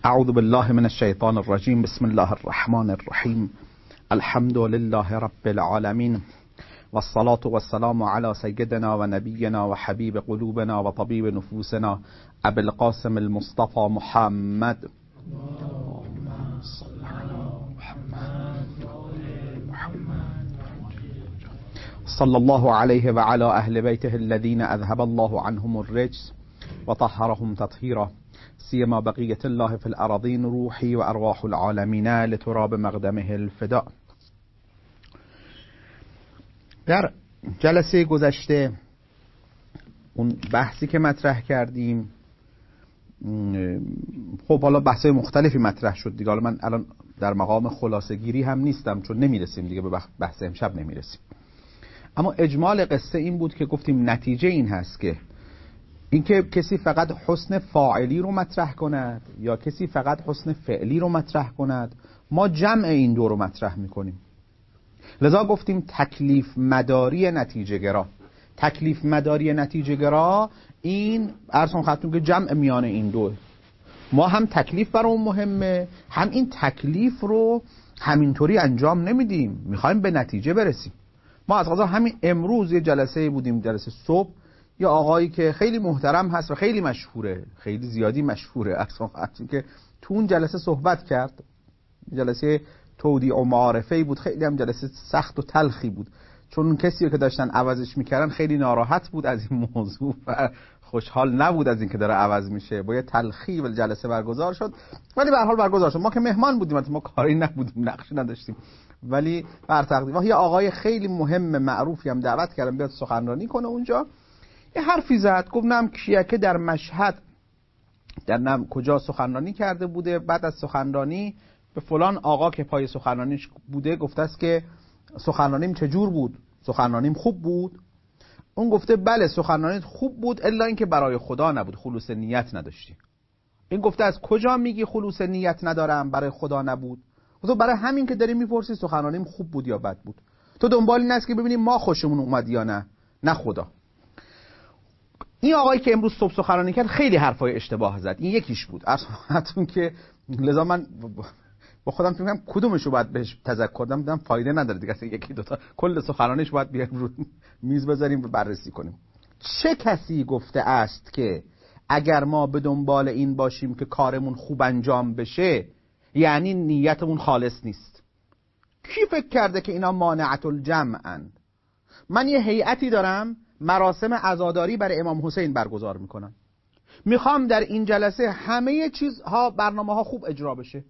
اعوذ بالله من الشیطان الرجیم. بسم الله الرحمن الرحیم. الحمد لله رب العالمین والصلاة والسلام على سیدنا و نبینا و حبیب قلوبنا و طبیب نفوسنا ابی القاسم المصطفى محمد. صلى الله عليه وعلى اهل بيته الذين اذهب الله عنهم الرجس وطهرهم تطهيرا سيما بقية الله في الأراضين روحي وأرواح العالمين لتراب مقدمه الفداء. در جلسه گذشته اون بحثی که مطرح کردیم، خب حالا بحثای مختلفی مطرح شد دیگه. حالا من الان در مقام خلاصه گیری هم نیستم چون نمیرسیم دیگه، به بحث امشب نمیرسیم. اما اجمال قصه این بود که گفتیم نتیجه این هست که اینکه کسی فقط حسن فاعلی رو مطرح کند یا کسی فقط حسن فعلی رو مطرح کند، ما جمع این دو رو مطرح میکنیم. لذا گفتیم تکلیف مداری نتیجه گرا. تکلیف مداری نتیجه گرا این ارسم خدمتتون که جمع میان این دو. ما هم تکلیف برامون مهمه، هم این تکلیف رو همینطوری انجام نمیدیم، میخوایم به نتیجه برسیم. ما از قضا همین امروز یه جلسه بودیم، جلسه صبح، یا آقایی که خیلی محترم هست و خیلی مشهوره، خیلی زیادی مشهوره، اصلا که تو اون جلسه صحبت کرد. جلسه تودیع و معارفه‌ای بود، خیلی هم جلسه سخت و تلخی بود، چون کسی که داشتن عوضش میکردن خیلی ناراحت بود از این موضوع و خوشحال نبود از این که داره عوض میشه. با یه تلخی و جلسه برگزار شد، ولی به هر حال برگزار شد. ما که مهمان بودیم، ما کاری نبودیم، نقشی نداشتیم، ولی بر تقدیم یه آقای خیلی مهم معروفی هم دعوت کردم بیاد سخنرانی کنه اونجا. یه حرفی زد، گفت نم کیکه در مشهد در نم کجا سخنرانی کرده بوده. بعد از سخنرانی به فلان آقا که پای سخنرانیش بوده گفته است که سخنرانیم چجور بود؟ سخنرانیم خوب بود؟ اون گفته بله سخنرانیت خوب بود، الا اینکه برای خدا نبود، خلوص نیت نداشتی. این گفته از کجا میگی خلوص نیت ندارم، برای خدا نبود؟ گفته برای همین که داری میپرسی سخنرانیم خوب بود یا بد بود. تو دنبال این است که ببینیم ما خوشمون اومد یا نه خدا. این آقایی که امروز صبح سخنرانی کرد خیلی حرفای اشتباه زد. این یکیش بود. اصلا که لذا من با خودم فکر کردم کدومشو باید بهش تذکر بدم، فایده نداره دیگه. اصلا یکی دوتا کل سخنرانیش باید بیاریم رو میز بذاریم و بررسی کنیم. چه کسی گفته است که اگر ما به دنبال این باشیم که کارمون خوب انجام بشه یعنی نیتمون خالص نیست؟ کی فکر کرده که اینا مانعت الجمعند؟ من یه هیئتی دارم، مراسم عزاداری برای امام حسین برگزار میکنم. میخوام در این جلسه همه چیزها، برنامه ها خوب اجرا بشه.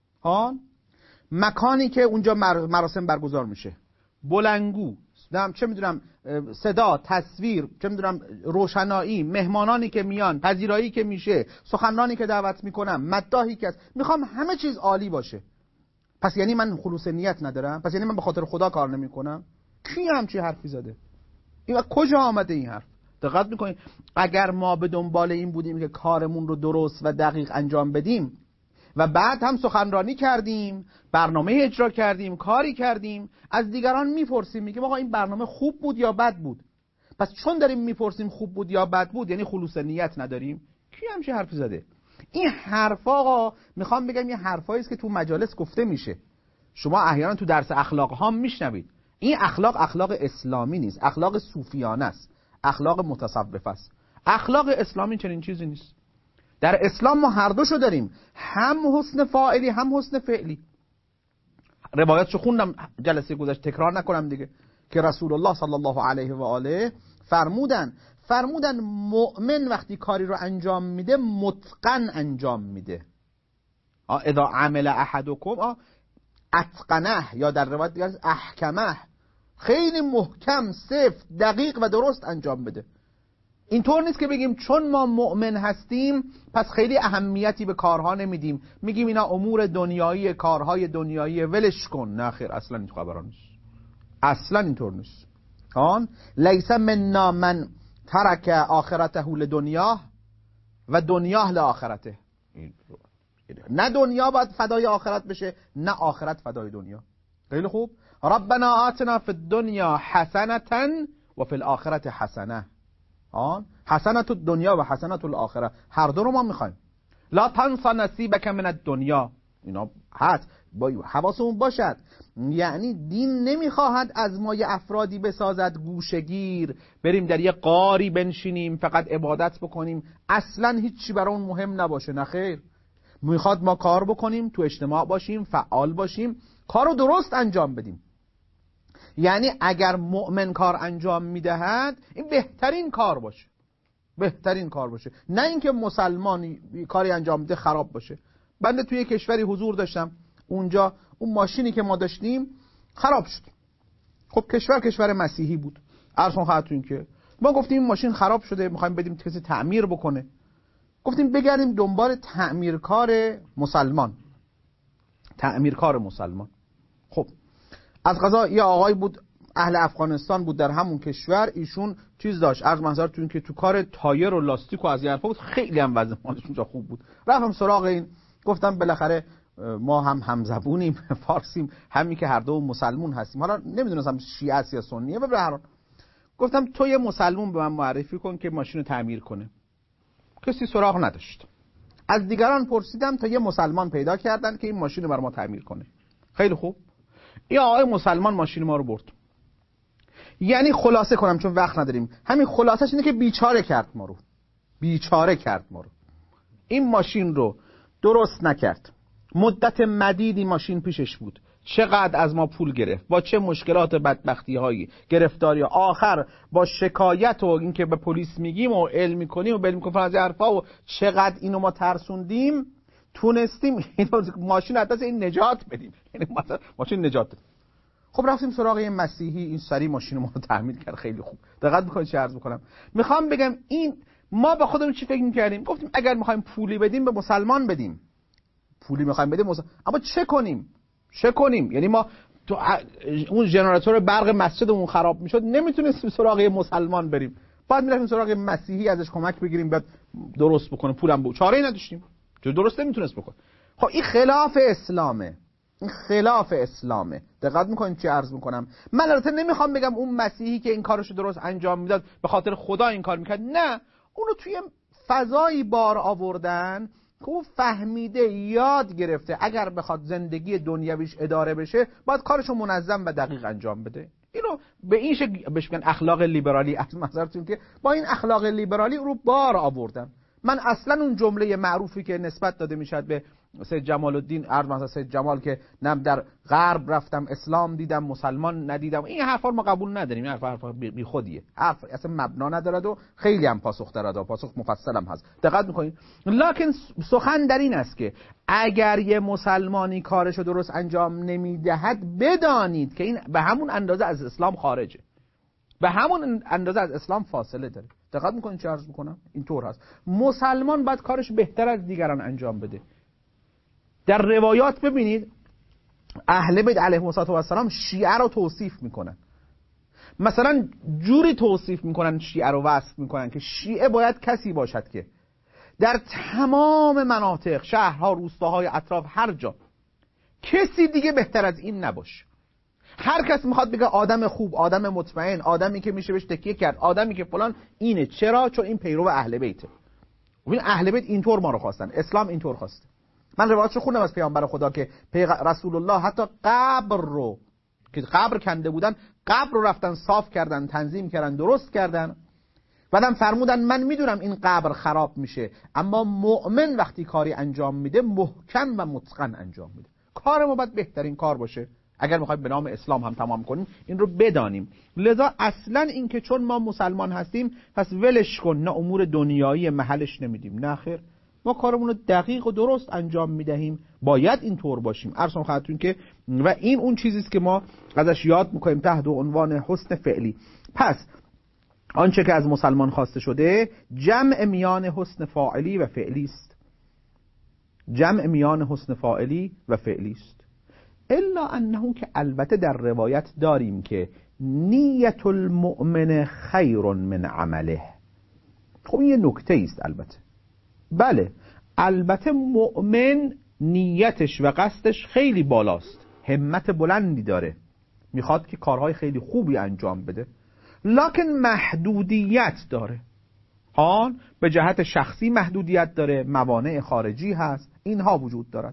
مکانی که اونجا مراسم برگزار میشه، بلندگو، چه میدونم صدا، تصویر، چه میدونم روشنایی، مهمانانی که میان، پذیرایی که میشه، سخنرانی که دعوت میکنم، مداحی که هست، میخوام همه چیز عالی باشه. پس یعنی من خلوص نیت ندارم؟ پس یعنی من به خاطر خدا کار نمیکنم؟ کی همچی حرفی زده؟ این کجا آمده این حرف؟ دقت میکنید؟ اگر ما به دنبال این بودیم که کارمون رو درست و دقیق انجام بدیم و بعد هم سخنرانی کردیم، برنامه اجرا کردیم، کاری کردیم، از دیگران میپرسیم، میگیم آقا این برنامه خوب بود یا بد بود. پس چون داریم میپرسیم خوب بود یا بد بود یعنی خلوص نیت نداریم؟ کی همچین حرفی زده؟ این حرفا آقا میخوام بگم یه حرفایی است که تو مجالس گفته میشه. شما احیانا تو درس اخلاق ها میشنوید. این اخلاق اسلامی نیست، اخلاق صوفیانه است، اخلاق متصوفه است. اخلاق اسلامی چنین چیزی نیست. در اسلام ما هر دوشو داریم، هم حسن فاعلی هم حسن فعلی. روایاتشو خوندم جلسه گذشته، تکرار نکنم دیگه، که رسول الله صلی الله علیه و آله فرمودن مؤمن وقتی کاری رو انجام میده متقن انجام میده. اذا عمل احدکم اتقنه، یا در روایت دیگر احکمه، خیلی محکم، سفت، دقیق و درست انجام بده. اینطور نیست که بگیم چون ما مؤمن هستیم پس خیلی اهمیتی به کارها نمیدیم، میگیم اینا امور دنیایی، کارهای دنیایی، ولش کن. نه خیر، اصلا این خبران نیست، اصلا اینطور نیست. لیس منا من ترک آخرته لدنیاه و دنیاه لآخرته. نه دنیا باید فدای آخرت بشه، نه آخرت فدای دنیا. خیلی خوب. ربنا آتنا فی الدنیا حسنة و فی الآخرة حسنة. حسنة الدنیا و حسنة الآخرة، هر دو رو ما میخوایم. لا تنس نصیبک من الدنیا. اینا هست، با حواسمون باشد. یعنی دین نمیخواهد از ما یه افرادی بسازد گوشگیر، بریم در یه غاری بنشینیم فقط عبادت بکنیم، اصلا هیچی برای اون مهم نباشه. نه خیر، میخواد ما کار بکنیم، تو اجتماع باشیم، فعال باشیم، کارو درست انجام بدیم. یعنی اگر مؤمن کار انجام میدهد این بهترین کار باشه، بهترین کار باشه، نه اینکه مسلمانی کاری انجام میده خراب باشه. بنده توی کشوری حضور داشتم، اونجا اون ماشینی که ما داشتیم خراب شد. خب کشور مسیحی بود. عرض خدمتتون که ما گفتیم این ماشین خراب شده، میخوایم بدیم کسی تعمیر بکنه. گفتیم بگردیم دنبال تعمیرکار مسلمان. خب از قضا یه آقای بود اهل افغانستان بود در همون کشور، ایشون چیز داشت، عرض محضرتون که تو کار تایر و لاستیک و از این حرفا بود، خیلی هم وضع مالش اونجا خوب بود. رفتم سراغ این، گفتم بالاخره ما هم همزبونیم، فارسیم، همین که هر دو مسلمون هستیم، حالا نمیدونستم شیعه است یا سنیه، به هر حال گفتم تو یه مسلمون به من معرفی کن که ماشینو تعمیر کنه. کسی سراغ نداشت. از دیگران پرسیدم تا یه مسلمان پیدا کردن که این ماشینو بر ما تعمیر کنه. خیلی خوب، این آقای مسلمان ماشین ما رو برد. یعنی خلاصه کنم چون وقت نداریم، همین خلاصش اینه که بیچاره کرد ما رو. این ماشین رو درست نکرد، مدت مدیدی ماشین پیشش بود، چقدر از ما پول گرفت، با چه مشکلات بدبختی هایی، گرفتاری، آخر با شکایت و اینکه به پلیس میگیم و علم میکنیم و علم میکنیم از حرفا و چقدر اینو ما ترسوندیم، تونستیم ماشین از دست این نجات بدیم. یعنی ماشین نجات بدیم. خب رفتیم سراغ این مسیحی، این سری ماشین ما رو تعمیر کرد. خیلی خوب. دقت میکنید چه عرض میکنم؟ میخوام بگم این ما با خودمون چی فکر میکردیم؟ گفتیم اگر میخوایم پولی بدیم به مسلمان بدیم، پولی میخوایم بدیم اما چه کنیم؟ یعنی ما تو اون ژنراتور برق مسجدمون خراب میشد، نمیتونستیم سراغ مسلمان بریم، بعد میرفتیم سراغ مسیحی ازش کمک بگیریم بعد درست بکنه، پولم بود، چاره‌ای نداشتیم، چون درست نمیتونست بکنه. خب این خلاف اسلامه. دقت میکنید چی عرض میکنم؟ من البته نمیخوام بگم اون مسیحی که این کارشو درست انجام میداد به خاطر خدا این کار میکرد، نه، اونو توی فضایی بار آوردن که اون فهمیده، یاد گرفته اگر بخواد زندگی دنیویش اداره بشه باید کارشو منظم و دقیق انجام بده. اینو به این شکل بهش میگن اخلاق لیبرالی. از نظرتون که با این اخلاق لیبرالی رو بار آوردن. من اصلا اون جمله معروفی که نسبت داده میشد به سید جمال الدین سید جمال که نم در غرب رفتم اسلام دیدم مسلمان ندیدم، این حرفا ما قبول نداریم. این حرفا بی خودیه، حرف اصلا مبنا نداره و خیلی هم پاسخ داره، پاسخ مفصل هم هست. دقت میکنید؟ لکن سخن در این است که اگر یه مسلمانی کارشو درست انجام نمیدهد بدانید که این به همون اندازه از اسلام خارجه، به همون اندازه از اسلام فاصله داره. دقت میکنید چه عرض میکنم؟ اینطور هست. مسلمان باید کارش بهتر از دیگران انجام بده. در روایات ببینید اهل بیت علیهم السلام شیعه رو توصیف میکنن، مثلا جوری توصیف میکنن، شیعه رو وصف میکنن که شیعه باید کسی باشد که در تمام مناطق، شهرها، روستاهای اطراف، هر جا کسی دیگه بهتر از این نباشه. هر کس میخواد بگه آدم خوب، آدم مطمئن، آدمی که میشه بهش تکیه کرد، آدمی که فلان، اینه. چرا؟ چون این پیرو اهل بیته. ببین اهل بیت اینطور ما رو خواستن، اسلام اینطور خواسته. من روایتشو خوندم از پیامبر خدا که رسول الله حتی قبر رو که قبر کنده بودن، قبر رو رفتن صاف کردن، تنظیم کردن، درست کردن. بعدم فرمودن من میدونم این قبر خراب میشه، اما مؤمن وقتی کاری انجام میده محکم و متقن انجام میده. کار ما باید بهترین کار باشه. اگر میخوایم به نام اسلام هم تمام کنیم این رو بدانیم. لذا اصلا این که چون ما مسلمان هستیم پس ولش کن، نه امور دنیایی محلش نمیدیم، نه خیر، ما کارمون رو دقیق و درست انجام میدهیم، باید اینطور باشیم. عرضم خدمتتون که و این اون چیزی است که ما ازش یاد میکنیم تحت عنوان حسن فعلی. پس آنچه که از مسلمان خواسته شده جمع میان حسن فاعلی و فعلی است. جمع میان حسن فاعلی و فعلی است. الا انه که البته در روایت داریم که نیت المؤمن خیر من عمله. خب این یه نکته است البته. بله البته مؤمن نیتش و قصدش خیلی بالاست، همت بلندی داره، میخواد که کارهای خیلی خوبی انجام بده، لکن محدودیت داره. آن به جهت شخصی محدودیت داره، موانع خارجی هست، اینها وجود دارد.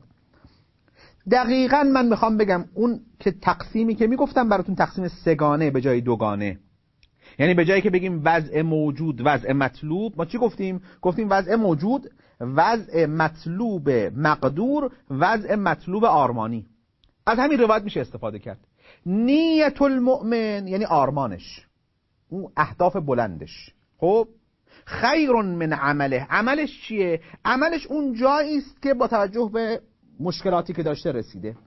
دقیقاً من میخوام بگم اون که تقسیمی که میگفتم براتون تقسیم سگانه به جای دوگانه، یعنی به جایی که بگیم وضع موجود وضع مطلوب، ما چی گفتیم؟ گفتیم وضع موجود وضع مطلوب مقدور وضع مطلوب آرمانی. از همین روایت میشه استفاده کرد. نیت المؤمن یعنی آرمانش، اون اهداف بلندش. خب خیر من عمله، عملش چیه؟ عملش اون جایی است که با توجه به مشکلاتی که داشته رسیده.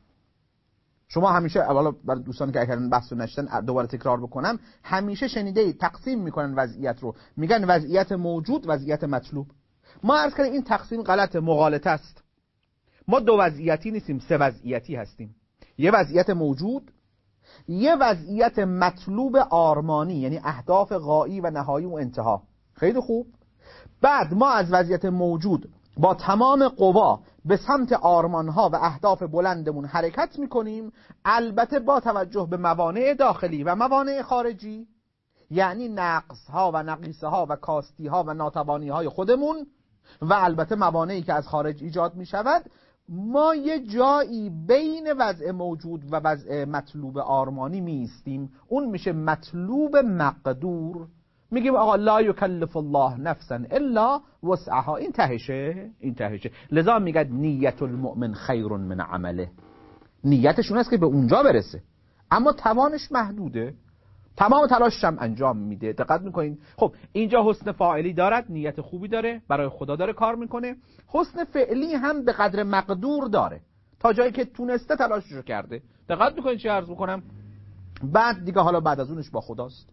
شما همیشه، حالا برای دوستانی که اگر بحثو نشدن دوباره تکرار بکنم، همیشه شنیده اید تقسیم میکنن وضعیت رو، میگن وضعیت موجود وضعیت مطلوب. ما عرض کردیم این تقسیم غلط، مغالطه است. ما دو وضعیتی نیستیم، سه وضعیتی هستیم. یه وضعیت موجود، یه وضعیت مطلوب آرمانی، یعنی اهداف غایی و نهایی و انتها. خیلی خوب. بعد ما از وضعیت موجود با تمام قوا به سمت آرمانها و اهداف بلندمون حرکت میکنیم، البته با توجه به موانع داخلی و موانع خارجی، یعنی نقصها و نقیصها و کاستیها و ناتوانیهای خودمون و البته موانعی که از خارج ایجاد میشود. ما یه جایی بین وضع موجود و وضع مطلوب آرمانی میستیم، اون میشه مطلوب مقدور. میگیم آقا لا یکلف الله نفسا الا وسعها، این تهشه. لذا میگه نیت المؤمن خیر من عمله، نیتش اون است که به اونجا برسه، اما توانش محدوده، تمام تلاشش هم انجام میده. دقت میکنین؟ خب اینجا حسن فاعلی دارد، نیت خوبی داره، برای خدا داره کار میکنه. حسن فعلی هم به قدر مقدور داره، تا جایی که تونسته تلاششو کرده. دقت میکنین چی عرض میکنم؟ بعد دیگه حالا بعد از اونش با خداست.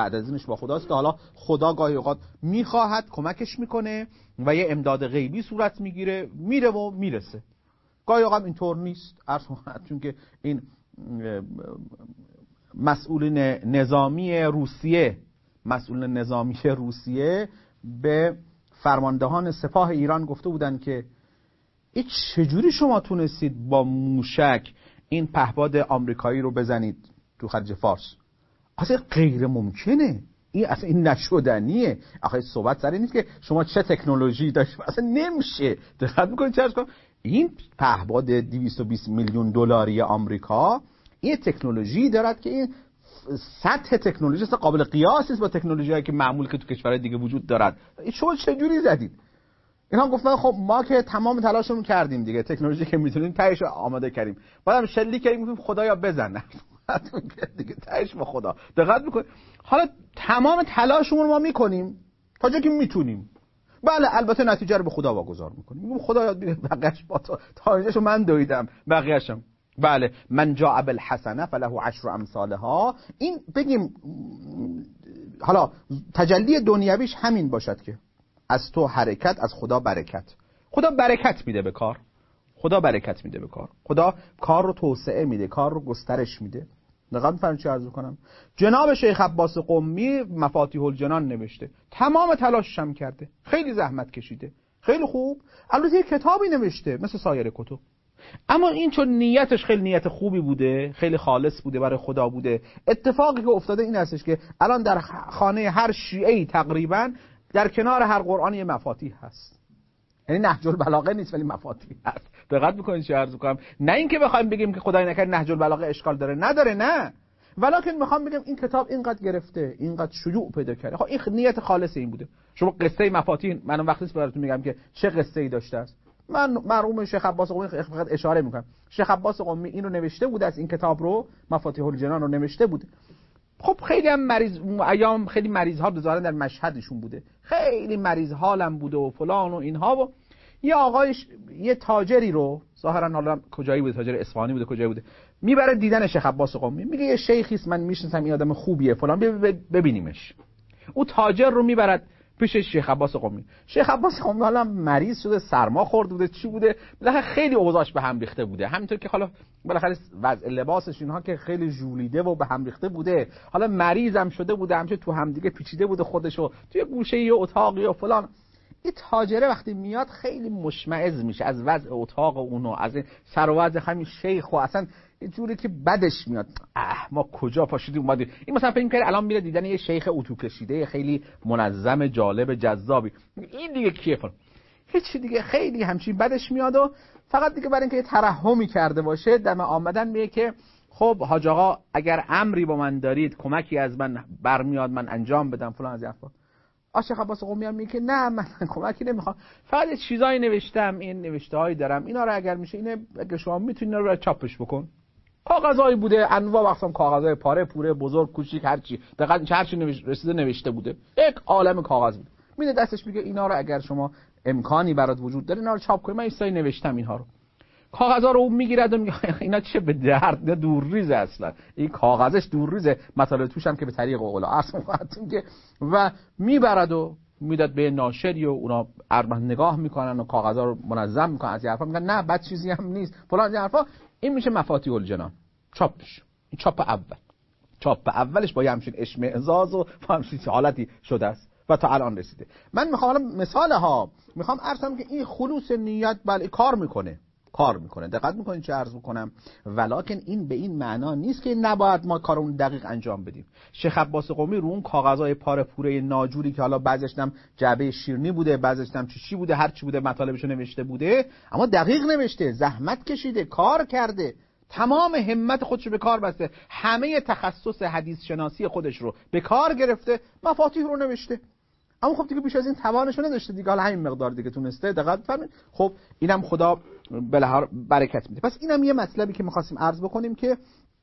که حالا خدا گاهی اوقات میخواهد کمکش میکنه و یه امداد غیبی صورت میگیره، میره و میرسه. گاهی اوقات اینطور نیست، چون که این مسئولین نظامی روسیه به فرماندهان سپاه ایران گفته بودن که این چجوری شما تونستید با موشک این پهپاد آمریکایی رو بزنید تو خلیج فارس؟ اصلا غیر ممکنه، این نشدنیه. آخه صحبت سر این نیست که شما چه تکنولوژی داشت، اصلا نمیشه. دقت میکنید چه کنم؟ این پهپاد 220 میلیون دلاری آمریکا این تکنولوژی دارد که این سطح تکنولوژی است قابل قیاس است با تکنولوژیایی که معمول که تو کشورهای دیگه وجود دارد. شما چه جوری زدید؟ اینا گفتن خب ما که تمام تلاشمون کردیم دیگه، تکنولوژی که میتونیم تهش آماده کردیم، بعدم شلیک کردیم گفتیم خدایا بزن دیگه، تهش با خدا. دقت میکنید؟ حالا تمام تلاشمون ما میکنیم تا جایی که میتونیم. بله البته نتیجه رو به خدا واگذار میکنیم، میگم خدایا دیگه بقیه‌اش با تو، تا اینجاشو من دویدم بقیه‌اشم. بله من جاء بالحسنه فله عشر امثالها. این بگیم حالا تجلی دنیویش همین باشد که از تو حرکت، از خدا برکت. خدا برکت میده به کار، خدا کار رو توسعه میده، کار رو گسترش میده. دقیقاً می‌فهمید چی عرض می‌کنم؟ جناب شیخ عباس قمی مفاتیح الجنان نوشته، تمام تلاشش هم کرده، خیلی زحمت کشیده، خیلی خوب، البته یه کتابی نوشته مثل سایر کتب، اما این چون نیتش خیلی نیت خوبی بوده، خیلی خالص بوده، برای خدا بوده. اتفاقی که افتاده این هستش که الان در خانه هر شیعه‌ای تقریباً در کنار هر قرآن یه مفاتیح هست. یعنی نهج البلاغه نیست ولی مفاتیح هست. دقت می‌کنید چه عرض می‌کنم؟ نه اینکه بخوایم بگیم که خدای نکرد نهج البلاغه اشکال داره، نداره، نه، ولکن می‌خوام بگم این کتاب اینقدر گرفته، اینقدر شیوع پیدا کرده. خب این نیت خالص این بوده. شما قصه مفاتیح، من وقتی براتون میگم که چه قصه‌ای داشته است، من مرحوم شیخ عباس قمی فقط اشاره می‌کنم. شیخ عباس قمی اینو نوشته بود، از این کتاب رو مفاتیح الجنان رو نوشته بود. خب خیلی هم ایام خیلی مریض ها ظاهرا در مشهدشون بوده، خیلی مریض حالم بوده و فلان و اینها. و یه آقایش یه تاجری رو ظاهرا حالا کجایی بوده، تاجر اصفهانی بوده کجایی بوده، میبره دیدن شیخ عباس قمی، میگه یه شیخی است من میشناسم، این آدم خوبیه فلان، ببینیمش. او تاجر رو میبرد پیش شیخ عباس قمی. شیخ عباس قمی حالا مریض شده، سرما خورده بوده، چی بوده، بالاخره خیلی اوضاعش به هم ریخته بوده، همینطور که حالا بالاخره وضع لباسش اینها که خیلی ژولیده و به هم ریخته بوده، حالا مریضم شده بوده، همچه تو هم دیگه پیچیده بوده خودشو توی گوشه یه اتاقی و فلان. این تاجره وقتی میاد خیلی مشمئز میشه از وضع اتاق اونو، از سر و وضع همین شیخ و اصلا یه جوری که بدش میاد. ما کجا پاشیدیم اومدیم. این مثلا فکر می‌کنه الان میره دیدن یه شیخ اتو کشیده خیلی منظم جالب جذابی، این دیگه کیه فلان، هیچ دیگه خیلی همچین بدش میاد و فقط دیگه برای اینکه یه ترحمی کرده باشه دم آمدن میگه که خب حاج آقا اگر امری با من دارید، کمکی از من برمیاد من انجام بدم فلان از این حرفا. شیخ عباس قمی هم میگه که نه من کمکی نمیخوام، فقط یه چیزایی نوشتم، این نوشته‌هایی دارم، اینا رو اگر میشه اینه اگه شما میتونید اینا رو چاپش بکن. کاغذایی بوده انواع اقسام، کاغذای پاره پوره بزرگ کوچیک هر چی، دقیقاً هر چی رسیده نوشته بوده، یک عالم کاغذ بود. میده دستش میگه اینا رو اگر شما امکانی برات وجود داره اینا رو چاپ کنید، من ایستایی نوشتم اینها رو. کاغذا رو میگیرد و میگه اینا چه به درد، نه دورریزه اصلا، این کاغذش دورریزه، مطالب توش هم که به طریق اولا اصلا خاطر که و میبرد و میداد به ناشری و اونا نگاه میکنن و کاغذا رو منظم میکنن، از این حرفا میگن نه بد چیزی هم نیست فلان از این حرفا. این میشه مفاتیح الجنان، چاپ میشه. این چاپ اول، چاپ اولش با همچین اشمئزاز و همچین حالتی شده است و تا الان رسیده. من میخوام مثال ها میخوام عرض کنم که این خلوص نیت بله کار میکنه، دقت میکنین چه عرض میکنم، ولکن این به این معنا نیست که نباید ما کارمون دقیق انجام بدیم. شیخ عباس قمی رو اون کاغذهای پاره پوره ناجوری که حالا بعضیش هم جعبه شیرینی بوده، بعضیش هم چی بوده، هر چی بوده مطالبشو نوشته بوده، اما دقیق نوشته، زحمت کشیده، کار کرده، تمام همت خودش رو به کار بسته، همه تخصص حدیث شناسی خودش رو به کار گرفته، مفاتیح رو نوشته. اما خب دیگه بیش از این توانش نداشته دیگه، حالا همین مقدار دیگه تونسته. دقت فرمایید. خب اینم خدا بلهار برکت میده. پس اینم یه مطلبی که می‌خواستیم عرض بکنیم که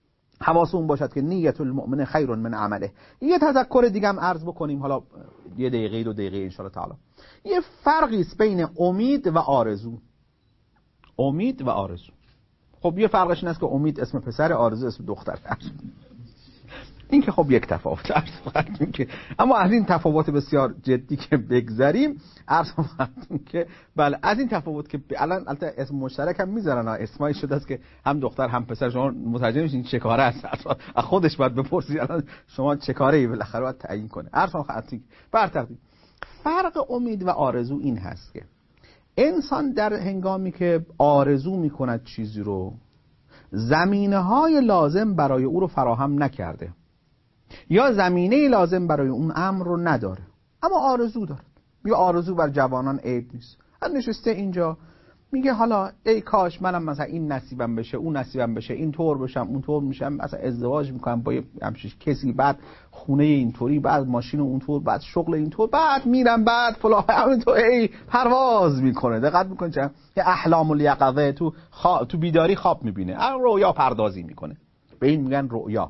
حواسمون باشد که نیت المؤمن خیر من عمله. یه تذکر دیگه هم عرض بکنیم، حالا یه دقیقه 2 دقیقه ان شاء الله تعالی. یه فرقی است بین امید و آرزو. امید و آرزو. خب یه فرقش این است که امید اسم پسر، آرزو اسم دختر. این که خب یک تفاوت عرض خواهیم که، اما از این تفاوت بسیار جدی که بگذریم عرض خواهیم که بله از این تفاوت که الان البته اسم مشترک هم میذارن، اسمایی شده است که هم دختر هم پسر، شما متوجه میشین چه کاره است، از خودش باید بپرسید الان شما چه کاره ای بالاخره باید تعیین کنه. عرض خواهیم بر تقدیم فرق امید و آرزو این هست که انسان در هنگامی که آرزو میکند چیزی رو، زمینه‌های لازم برای او رو فراهم نکرده یا زمینه لازم برای اون امر رو نداره اما آرزو داره. یا آرزو بر جوانان عیب نیست، نشسته اینجا میگه حالا ای کاش منم مثلا این نصیبم بشه، اون نصیبم بشه، این طور بشم، اون طور میشم، مثلا ازدواج میکنم با همچین کسی، بعد خونه اینطوری، بعد ماشین اونطور، بعد شغل اینطور، بعد میرم، بعد فلان، همینطور ای پرواز میکنه. دقت میکنه چه احلام الیقظه، تو بیداری خواب میبینه، رویا پردازی میکنه، به این میگن رؤیا.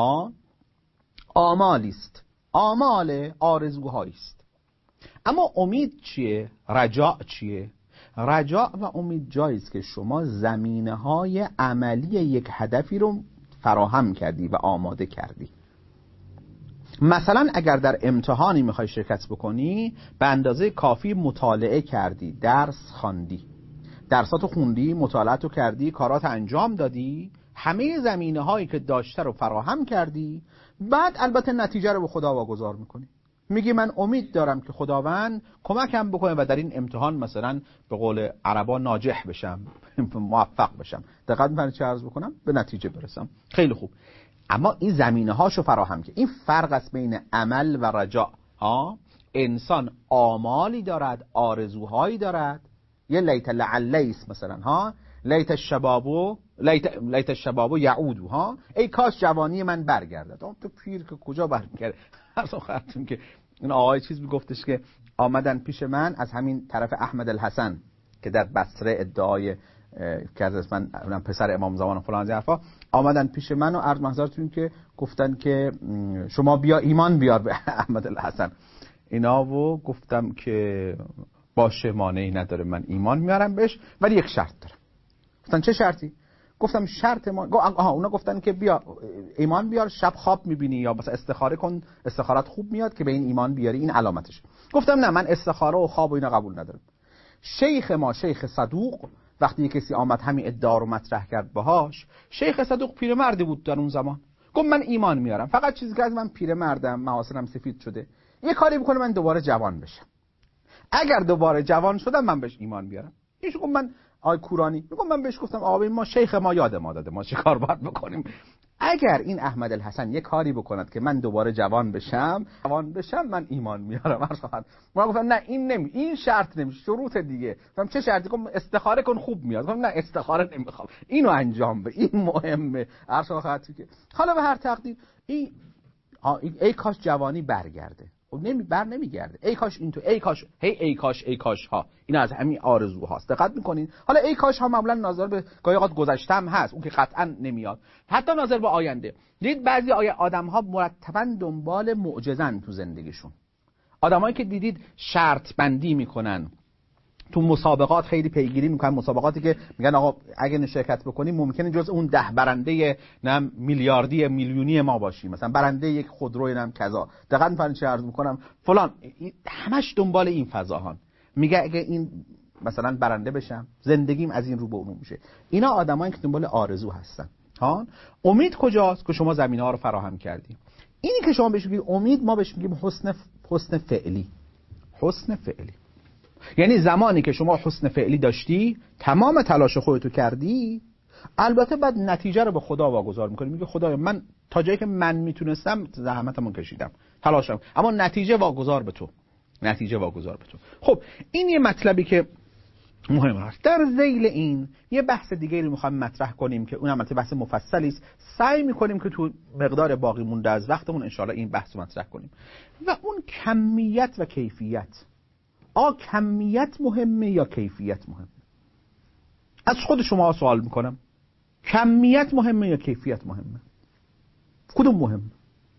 آمالی است، آمال آرزوهایی است. اما امید چیه؟ رجاء چیه؟ رجاء و امید جایی است که شما زمینه‌های عملی یک هدفی رو فراهم کردی و آماده کردی. مثلا اگر در امتحانی میخوای شرکت بکنی، به اندازه کافی مطالعه کردی، درس خواندی، درساتو خوندی، مطالعاتو کردی، کارات انجام دادی، همه زمینه‌هایی که داشته رو فراهم کردی، بعد البته نتیجه رو به خدا واگذار میکنی. میگی من امید دارم که خداوند کمکم بکنه و در این امتحان مثلا به قول عربا ناجح بشم، موفق بشم. دقت می‌کنید چه عرض بکنم؟ به نتیجه برسم. خیلی خوب. اما این زمینه‌هاشو فراهم که این فرق است بین عمل و رجاء. انسان آمالی دارد، آرزوهایی دارد، یه لیت لعلیس مثلا لیت الشباب یعود ای کاش جوانی من برگردد. تو پیر که کجا برمیگرده؟ اصلا خاطرم که این آقای چیز میگفتش که آمدن پیش من از همین طرف احمد الحسن که در بصره ادعای کرده است من پسر امام زمان فلان از حرفا، آمدن پیش من و عرض محضرتون که گفتن که شما بیا ایمان بیار به احمد الحسن اینا، و گفتم که باشه مانعی نداره من ایمان میارم بهش، ولی یک شرط دارم. گفتن چه شرطی؟ گفتم شرط ما اونا گفتن که بیا ایمان بیار، شب خواب میبینی یا مثلا استخاره کن، استخارت خوب میاد که به این ایمان بیاری، این علامتش. گفتم نه من استخاره و خواب و اینا قبول ندارم. شیخ ما شیخ صدوق وقتی کسی آمد همین ادعا رو مطرح کرد باهاش، شیخ صدوق پیرمردی بود در اون زمان، گفت من ایمان میارم، فقط چیزی که از من پیرمردم، محاسنم سفید شده، یه کاری بکنه من دوباره جوان بشم. اگر دوباره جوان شدم من بهش ایمان بیارم. ایشون گفت من آی کورانی میگم من بهش گفتم آقا ما شیخ ما یاد ما داده، ما چه کار باید بکنیم؟ اگر این احمد الحسن یه کاری بکند که من دوباره جوان بشم من ایمان میارم. من گفتم نه این شرط نمیشه، شروط دیگه. گفتم چه شرطی؟ گفتم استخاره کن خوب میاد. گفتم نه استخاره نمیخوام، اینو انجام بده، این مهمه. حالا به هر تقدیر ای کاش جوانی برگرده. خب نمیگرده. ای کاش این تو، ای کاش ها، این از همین آرزوهاست. دقت میکنین؟ حالا ای کاش ها معمولا ناظر به گاهی اوقات گذشته هم هست، اون که قطعا نمیاد، حتی ناظر به آینده. دید بعضی آدم ها مرتبا دنبال معجزه‌ن تو زندگیشون. آدمایی که دیدید شرط بندی میکنن تو مسابقات، خیلی پیگیری میکنن، مسابقاتی که میگن آقا اگه شرکت بکنیم ممکنه جز اون 10 برنده نم میلیاردی میلیونی ما باشیم، مثلا برنده یک خودروی نم کذا. دقیقاً میفهمین چه عرض میکنم؟ فلان همش دنبال این فضاهان. میگه اگه این مثلا برنده بشم زندگیم از این رو به اون میشه. اینا آدمایی که دنبال آرزو هستن. ها امید کجاست؟ که شما زمینه‌ها رو فراهم کردی. اینی که شما بهش میگید امید، ما بهش میگیم حسن فعلی. حسن فعلی یعنی زمانی که شما حسن فعلی داشتی، تمام تلاش خودتو کردی، البته بعد نتیجه رو به خدا واگذار میکنی. میگه خدایا من تا جایی که من میتونستم زحمتمو کشیدم، تلاشم، اما نتیجه واگذار به تو. خب این یه مطلبی که مهم هست. در ذیل این یه بحث دیگه رو میخوایم مطرح کنیم که اونم بحث مفصلی است. سعی میکنیم که تو مقدار باقی مونده از وقتمون انشالله این بحث رو مطرح کنیم. و اون کمیت و کیفیت. کمیت مهمه یا کیفیت مهمه؟ از خود شما سوال میکنم. کمیت مهمه یا کیفیت مهمه؟ کدوم مهمه؟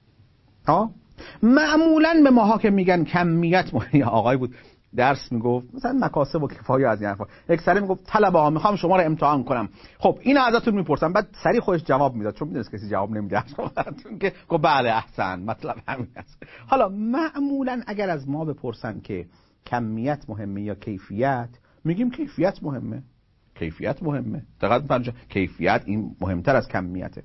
معمولاً به ماها که میگن کمیت مهمه، آقای بود درس میگفت مثلا مکاسب و کفایه از این حرفا، یک سری میگفت طلبه ها میخوام شما رو امتحان کنم، خب اینو ازتون میپرسم، بعد سری خودش جواب میداد چون میدونست کسی جواب نمیده، چون که گفت بله احسن، مطلب همین است. حالا معمولاً اگر از ما بپرسن که کمیت مهمه یا کیفیت، میگیم کیفیت مهمه. دقیقاً میفهمید کیفیت این مهمتر از کمیته.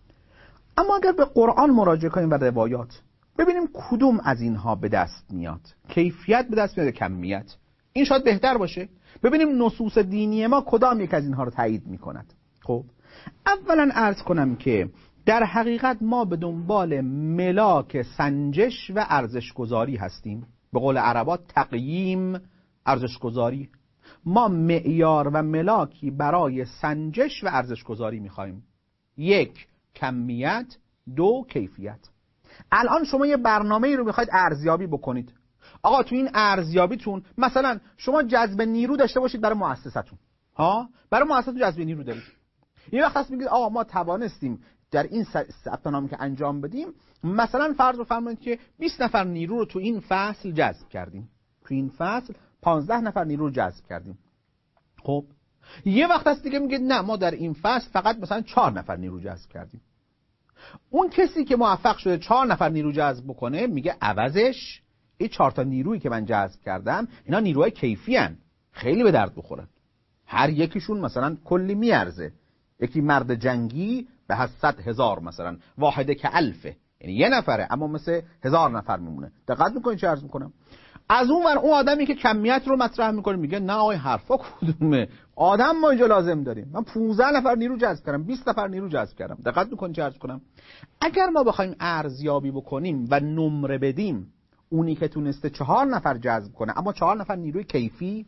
اما اگر به قرآن مراجعه کنیم و روایات، ببینیم کدوم از اینها به دست میاد، کیفیت به دست میاد کمیت، این شاید بهتر باشه. ببینیم نصوص دینی ما کدام یک از اینها رو تایید میکند. خب اولا عرض کنم که در حقیقت ما به دنبال ملاک سنجش و ارزشگذاری هستیم. به قول عربا تقییم، ارزشگذاری. ما معیار و ملاکی برای سنجش و ارزشگذاری میخوایم. 1 کمیت، 2 کیفیت. الان شما یه برنامه‌ای رو میخواید ارزیابی بکنید. آقا تو این ارزیابیتون مثلا شما جذب نیرو داشته باشید برای مؤسسه‌تون. برای مؤسسه‌تون جذب نیرو دارید. یه وقت هست میگید آقا ما توانستیم در این ثبت نام که انجام بدیم، مثلا فرض بفرمایید که 20 نفر نیرو رو تو این فصل جذب کردیم. تو این فصل 15 نفر نیرو رو جذب کردیم. خب یه وقت هست دیگه میگید نه ما در این فصل فقط مثلا 4 نفر نیرو جذب کردیم. اون کسی که موفق شده 4 نفر نیرو جذب بکنه میگه عوضش این 4 تا نیرویی که من جذب کردم اینا نیروهای کیفی ان، خیلی به درد بخورن، هر یکیشون مثلا کلی میارزه. یکی مرد جنگی به 100,000 مثلا، واحده که الفه، یعنی یه نفره اما مثل 1000 نفر میمونه. دقت میکنید چه عرض میکنم؟ از اون ور اون آدمی که کمیت رو مطرح میکنه میگه نه آقای حرفا کدومه، آدم ما اینجا لازم داریم. من 15 نفر نیرو جذب کردم، 20 نفر نیرو جذب کردم. دقت میکنید چه عرض کنم؟ اگر ما بخوایم ارزیابی بکنیم و نمره بدیم، اونی که تونسته 4 نفر جذب کنه اما 4 نفر نیروی کیفی،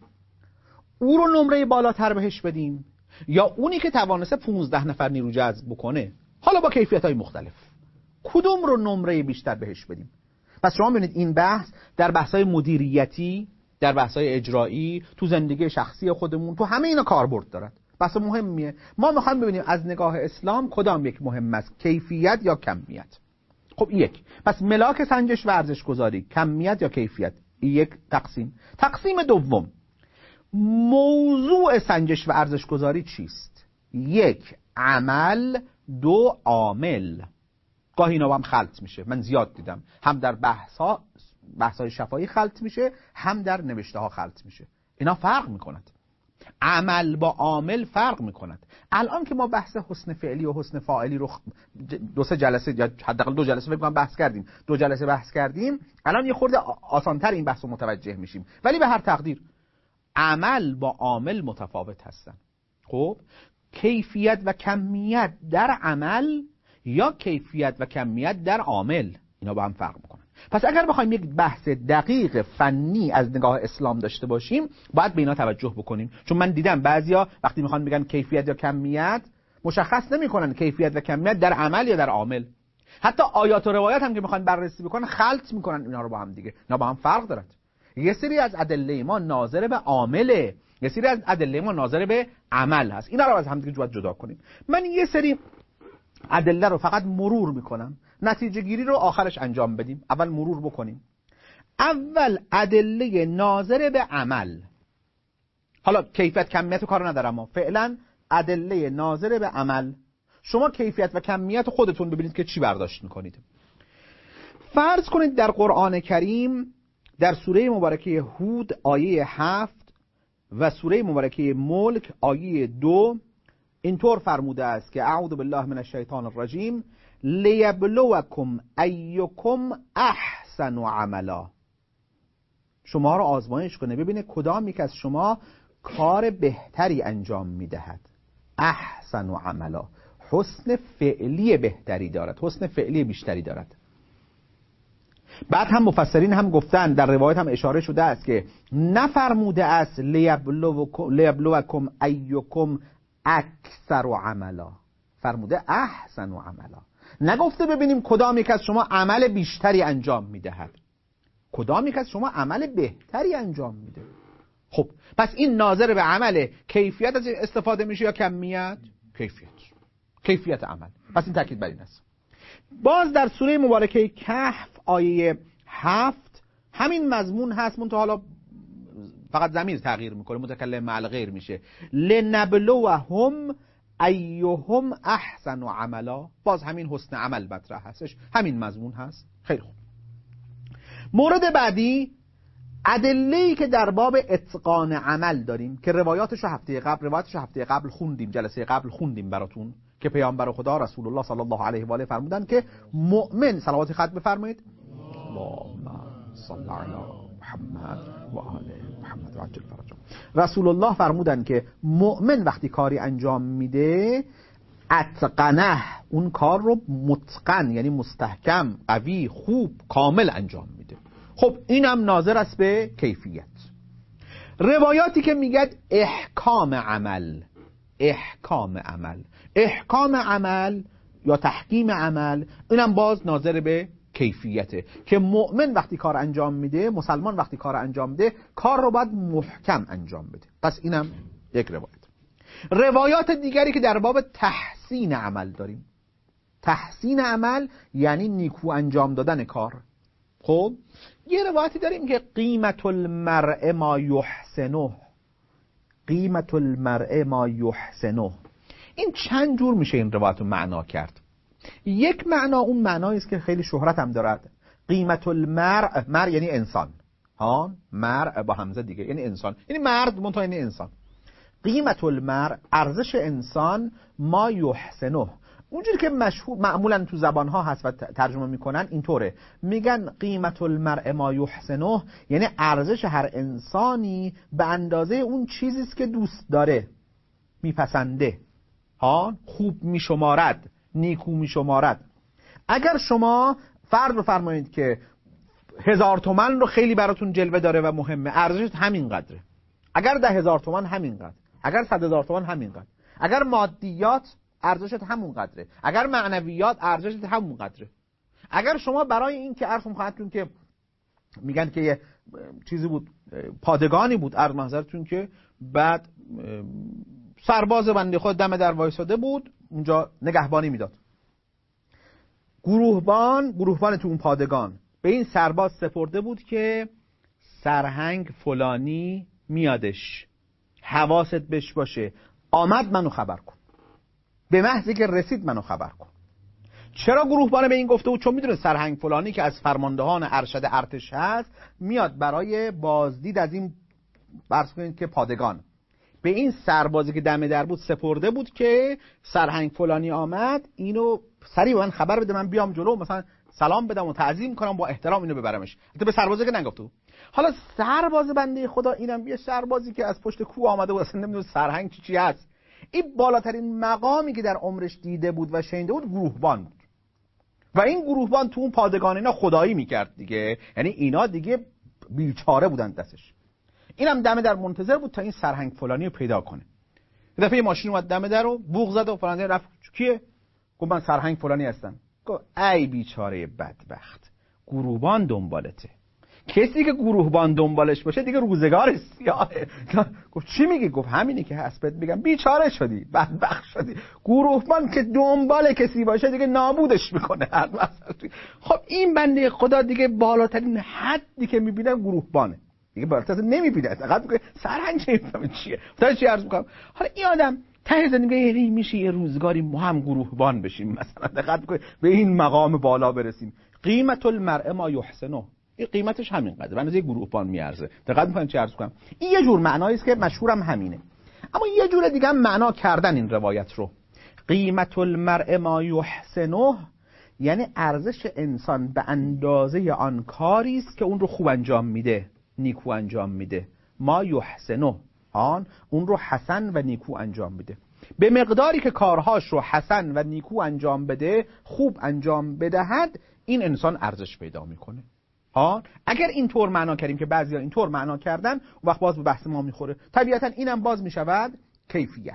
او رو نمره بالاتر بهش بدیم، یا اونی که توانسته 15 نفر نیرو جذب بکنه حالا با کیفیت‌های مختلف، کدوم رو نمره بیشتر بهش بدیم؟ پس شما ببینید این بحث در بحث‌های مدیریتی، در بحث‌های اجرایی، تو زندگی شخصی خودمون، تو همه اینا کاربرد دارد. بحث مهمیه. ما می‌خوایم ببینیم از نگاه اسلام کدام یک مهم است، کیفیت یا کمیت. خب یک، پس ملاک سنجش و ارزش گذاری، کمیت یا کیفیت، یک تقسیم. تقسیم دوم، موضوع سنجش و ارزش گذاری چیست؟ 1 عمل، 2 عامل. گاهی اینا هم خلط میشه، من زیاد دیدم، هم در بحث‌های شفاهی خلط میشه، هم در نوشته ها خلط میشه. اینا فرق میکند. عمل با عامل فرق میکند. الان که ما بحث حسن فعلی و حسن فاعلی رو 2-3 جلسه یا حداقل 2 جلسه فکر کنم بحث کردیم، 2 جلسه بحث کردیم، الان یه خورده آسانتر این بحث رو متوجه میشیم. ولی به هر تقدیر عمل با عامل متفاوت هستن. خب کیفیت و کمیت در عمل یا کیفیت و کمیت در عامل، اینا با هم فرق میکنن. پس اگر بخوایم یک بحث دقیق فنی از نگاه اسلام داشته باشیم باید به اینا توجه بکنیم. چون من دیدم بعضیا وقتی میخوان بگن کیفیت یا کمیت مشخص نمیکنن کیفیت و کمیت در عمل یا در عامل. حتی آیات و روایات هم که میخوان بررسی بکنن خلط میکنن اینا رو با هم دیگه. اینا با هم فرق دارن. یه سری از ادله ما ناظر به عامله، یه سری از ادله ما ناظر به عمل هست. اینا رو از هم دیگه جدا کنیم. من یه سری ادله رو فقط مرور میکنم، نتیجه گیری رو آخرش انجام بدیم. اول مرور بکنیم. اول ادله ناظر به عمل، حالا کیفیت کمیت رو کار ندارم، ما فعلا ادله ناظر به عمل. شما کیفیت و کمیت خودتون ببینید که چی برداشت میکنید. فرض کنید در قرآن کریم در سوره مبارکه هود آیه 7 و سوره مبارکه ملک آیه 2 اینطور فرموده است که اعوذ بالله من الشیطان الرجیم لیبلوکم ایکم احسن عملا، شما رو آزمایش کنه ببینه کدام یک از شما کار بهتری انجام میدهد. احسن عملا، حسن فعلی بهتری دارد، حسن فعلی بیشتری دارد. بعد هم مفسرین هم گفتن، در روایت هم اشاره شده است که نفرموده است لیبلوکم ایکم اکثر عملا، فرموده احسن عملا. نگفته ببینیم کدام یک از شما عمل بیشتری انجام میدهد، کدام یک از شما عمل بهتری انجام میده. خب پس این ناظر به عمل، کیفیت از استفاده میشه یا کمیت؟ کیفیت عمل. پس این تاکید بر این است. باز در سوره مبارکه کهف آیه 7 همین مضمون هست، منتها حالا فقط ضمیر تغییر میکنه، متکلم مع الغیر میشه. لنبلوهم ایهم احسن عملا، باز همین حسن عمل مطرح هستش، همین مضمون هست. خیلی خوب. مورد بعدی ادله‌ای که در باب اتقان عمل داریم که روایاتش هفته قبل خوندیم، جلسه قبل خوندیم براتون، که پیامبر خدا رسول الله صلی الله علیه و آله فرمودن که مؤمن، صلوات ختم بفرمایید، اللهم صل علی محمد و آل محمد و عجل فرجهم. رسول الله فرمودن که مؤمن وقتی کاری انجام میده اتقنه، اون کار رو متقن یعنی مستحکم، قوی، خوب، کامل انجام میده. خب اینم ناظر است به کیفیت. روایاتی که میگد احکام عمل یا تحکیم عمل، اینم باز ناظر به کیفیته که مؤمن وقتی کار انجام میده، مسلمان وقتی کار انجام میده، کار رو باید محکم انجام بده. پس اینم یک روایت. روایات دیگری که در باب تحسین عمل داریم، تحسین عمل یعنی نیکو انجام دادن کار. خب یه روایتی داریم که قیمت المرء ما یحسنه، قیمت المرء ما یحسنه. این چند جور میشه این روایت رو معنا کرد. یک معنا اون معنایی است که خیلی شهرت هم دارد، قیمت المرء، مر یعنی انسان، ها، مرء با همزه دیگه یعنی انسان، یعنی مرد منتها یعنی انسان. قیمت المرء، ارزش انسان، ما یحسنه، اونجوری که مشهور معمولا تو زبانها هست و ترجمه میکنن اینطوره، میگن قیمت المرء ما یحسنه یعنی ارزش هر انسانی به اندازه اون چیزی است که دوست داره، میپسنده، ها، خوب میشمارد، نیکو میشمارد. اگر شما فرض بفرمایید که 1000 تومان رو خیلی براتون جلوه داره و مهمه، ارزشش همین قدره. اگر 10,000 تومان همین قدر، اگر 100,000 تومان همین قدر، اگر مادیات ارزشت همون قدره، اگر معنویات ارزشت همون قدره. اگر شما برای این که عرض خدمتتون که میگن که یه چیزی بود، پادگانی بود عرض محضرتون، که بعد سرباز بنده خود دم در وایساده بود اونجا نگهبانی میداد، گروهبان تو اون پادگان به این سرباز سپرده بود که سرهنگ فلانی میادش، حواست بهش باشه، آمد منو خبر کن، به محضی که رسید منو خبر کن. چرا گروهبان به این گفته بود؟ چون میدونه سرهنگ فلانی که از فرماندهان ارشد ارتش هست میاد برای بازدید از این، فرض کنید که پادگان، به این سربازی که دم در بود سپرده بود که سرهنگ فلانی آمد، اینو سریع به من خبر بده، من بیام جلو مثلا سلام بدم و تعظیم کنم، با احترام اینو ببرمش. البته به سربازی که نگفت. حالا سرباز بنده خدا اینم یه سربازی که از پشت کوه آمده بود، اصلا نمیدونه سرهنگ چی هست. این بالاترین مقامی که در عمرش دیده بود و شنیده بود گروهبان بود. و این گروهبان تو اون پادگان اینا خدایی میکرد دیگه، یعنی اینا دیگه بیچاره بودن دستش. اینم دم در منتظر بود تا این سرهنگ فلانی رو پیدا کنه. یه دفعه ماشین اومد دم در رو بوق زد و فلانی رفت. کیه؟ گفت من سرهنگ فلانی هستم. گفت ای بیچاره بدبخت، گروهبان دنبالته. کسی که گروهبان دنبالش باشه دیگه روزگار سیاهه. گفت چی میگی؟ گفت همینی که هست بهت میگم، بیچاره شدی، بدبخت شدی. گروهبان که دنبال کسی باشه دیگه نابودش میکنه. خب این بنده خدا دیگه بالاترین حدی که میبینه گروهبانه، دیگه بالاتر نمیبینه، فقط میگه سرهنگ نمیفهمه چیه. تا چی عرض میکنم، حالا این آدم ته زندگی میشه یه روزگاری ما هم گروهبان بشیم، مثلا دقت کنید به این مقام بالا برسیم. قیمت المرء ما یحسنه، این قیمتش همین قدره، به اندازه گروهبان میارزه. دقت میکنید چی عرض کنم. این یه جور معنایی است که مشهورم همینه، اما یه جور دیگه هم معنا کردن این روایت رو. قیمت المرء ما یحسنه یعنی ارزش انسان به اندازه آن کاری است که اون رو خوب انجام میده، نیکو انجام میده. ما یحسنه اون رو حسن و نیکو انجام بده. به مقداری که کارهاش رو حسن و نیکو انجام بده، خوب انجام بدهد، این انسان ارزش پیدا میکنه. اگر اینطور معنا کردیم که بعضیا اینطور معنا کردن، اون وقت باز به بحث ما میخوره. طبیعتا اینم باز میشود کیفیت.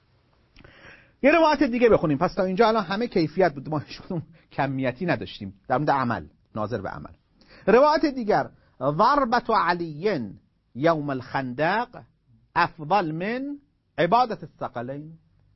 یه روایت دیگه بخونیم. پس تا اینجا الان همه کیفیت بود، ما هیچ کمیتی نداشتیم در مورد عمل، ناظر به عمل. روایت دیگر، ضربت علی یوم الخندق افضل من عبادت الثقلین.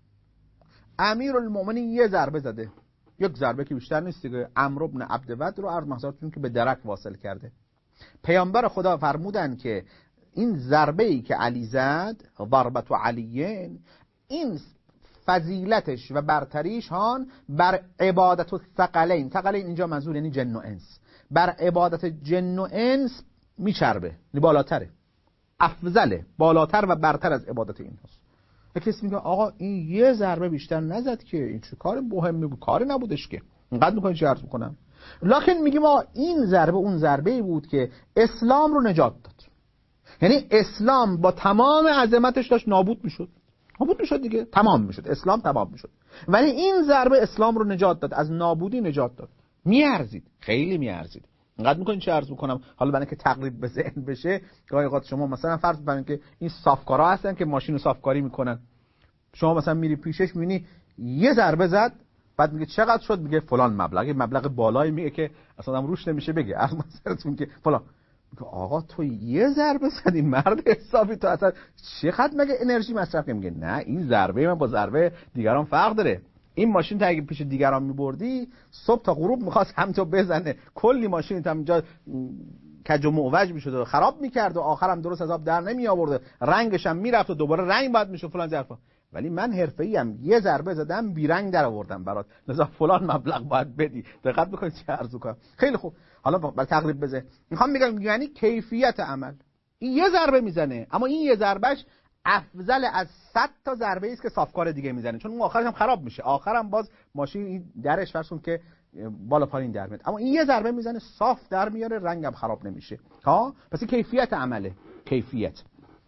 امیرالمومنین یه ضربه زده، یک ضربه که بیشتر نیست دیگه، عمرو بن عبدود رو عرض محضرتون که به درک واصل کرده. پیامبر خدا فرمودن که این ضربه‌ای که علی زد، ضربت علیین، این فضیلتش و برتریش هان بر عبادت الثقلین. ثقلین اینجا منظور یعنی جن و انس، بر عبادت جن و انس میچربه، بالاتره، افضله، بالاتر و برتر از عبادت این هست. کسی میگه آقا این یه ضربه بیشتر نزد که، این چه کار مهمی بود، کاری نبودش که، اینقدر میکنه چی عرض میکنم. لکن میگیم آقا این ضربه اون ضربه‌ای بود که اسلام رو نجات داد. یعنی اسلام با تمام عظمتش داشت نابود میشد دیگه، تمام میشد، اسلام تمام میشد. ولی این ضربه اسلام رو نجات داد، از نابودی نجات داد. میارزید، خیلی میارزید. اینقدر میکنین چه عرض میکنم. حالا برای که تقریب به ذهن بشه، گاهی اوقات شما مثلا فرض بکنید که این صافکارا هستن که ماشین رو صافکاری میکنن، شما مثلا میری پیشش میبینی یه ضربه زد، بعد میگه چقدر شد، میگه فلان مبلغ بالایی، میگه که اصلا روش نمیشه بگه، از مثلا که فلان. میگه آقا تو یه ضربه زدی مرد حسابی، تو اصلا چقدر مگه انرژی مصرف کنی؟ میگه نه، این ضربه من با ضربه دیگران فرق داره. این ماشین تا اگه پیش دیگران میبردی، صبح تا غروب میخواست همینطور بزنه، کلی ماشین تا اینجا کج و معوج میشد و خراب میکرد و آخرم درست از آب در نمی آورد، رنگش هم میرفت و دوباره رنگ بعد میشد فلان ظرفا. ولی من حرفه‌ای ام، یه ضربه زدم بی رنگ در آوردم برات، لذا فلان مبلغ باید بدی. دقت بکنید چه عرض کنم. خیلی خوب، حالا برای تقریب بزنه میخوام بگم یعنی کیفیت عمل. این یه ضربه میزنه، اما این یه ضربهش افضل از 100 تا ضربه است که صافکار دیگه میزنه، چون اون آخرش هم خراب میشه، آخرم باز ماشین این درش فرسون که بالا پایین در میاد، اما این یه ضربه میزنه صاف در میاره، رنگم خراب نمیشه. پس کیفیت عمله، کیفیت.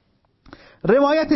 روایت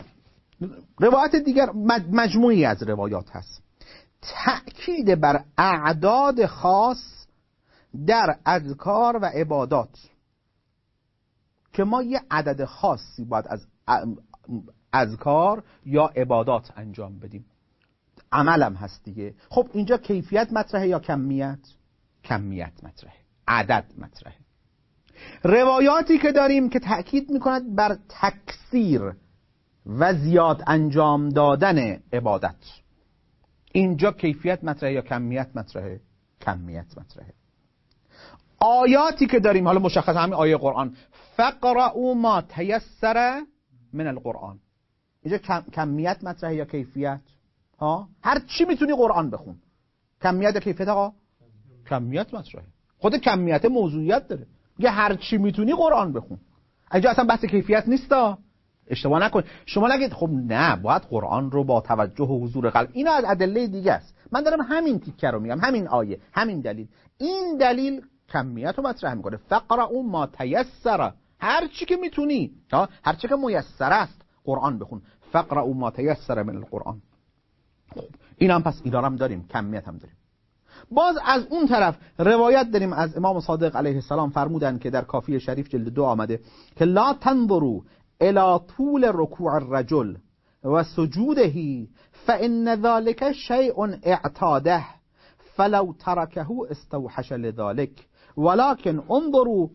دیگر مجموعی از روایات هست، تأکید بر اعداد خاص در اذکار و عبادات، که ما یه عدد خاصی باید از اذکار یا عبادات انجام بدیم. عملم هست دیگه. خب اینجا کیفیت مطرحه یا کمیت؟ کمیت مطرحه، عدد مطرحه. روایاتی که داریم که تأکید میکند بر تکثیر و زیاد انجام دادن عبادت، اینجا کیفیت مطرحه یا کمیت مطرحه؟ کمیت مطرحه. آیاتی که داریم، حالا مشخص همین آیه قرآن، فقرؤوا ما تیسر من القرآن، اینجا کمیت مطرحه یا کیفیت؟ هر چی میتونی قرآن بخون. کمیت یا کیفیت آقا؟ کمیت مطرحه. خود کمیت موضوعیت داره، میگه هر چی میتونی قرآن بخون. اینجا اصلا بحث کیفیت نیستا، اشتباه نکن. شما نگید خب نه باید قرآن رو با توجه و حضور قلب، اینا از ادله دیگه است. من دارم همین تیکه رو میگم، همین آیه، همین دلیل. این دلیل کمیت رو مطرح میکنه. فقرأوا ما تیسر، هر چی که میتونی، هر چی که میسر است قرآن بخون. فقرأوا ما تیسر من القرآن. خب این هم پس اینا هم داریم، کمیت هم داریم. باز از اون طرف روایت داریم از امام صادق علیه السلام، فرمودن که در کافی شریف جلد 2 آمده که لا تنظروا الى طول رکوع الرجل و سجوده فان ذلك شیء اعتاده فلو تركه استوحش لذلك ولكن انظروا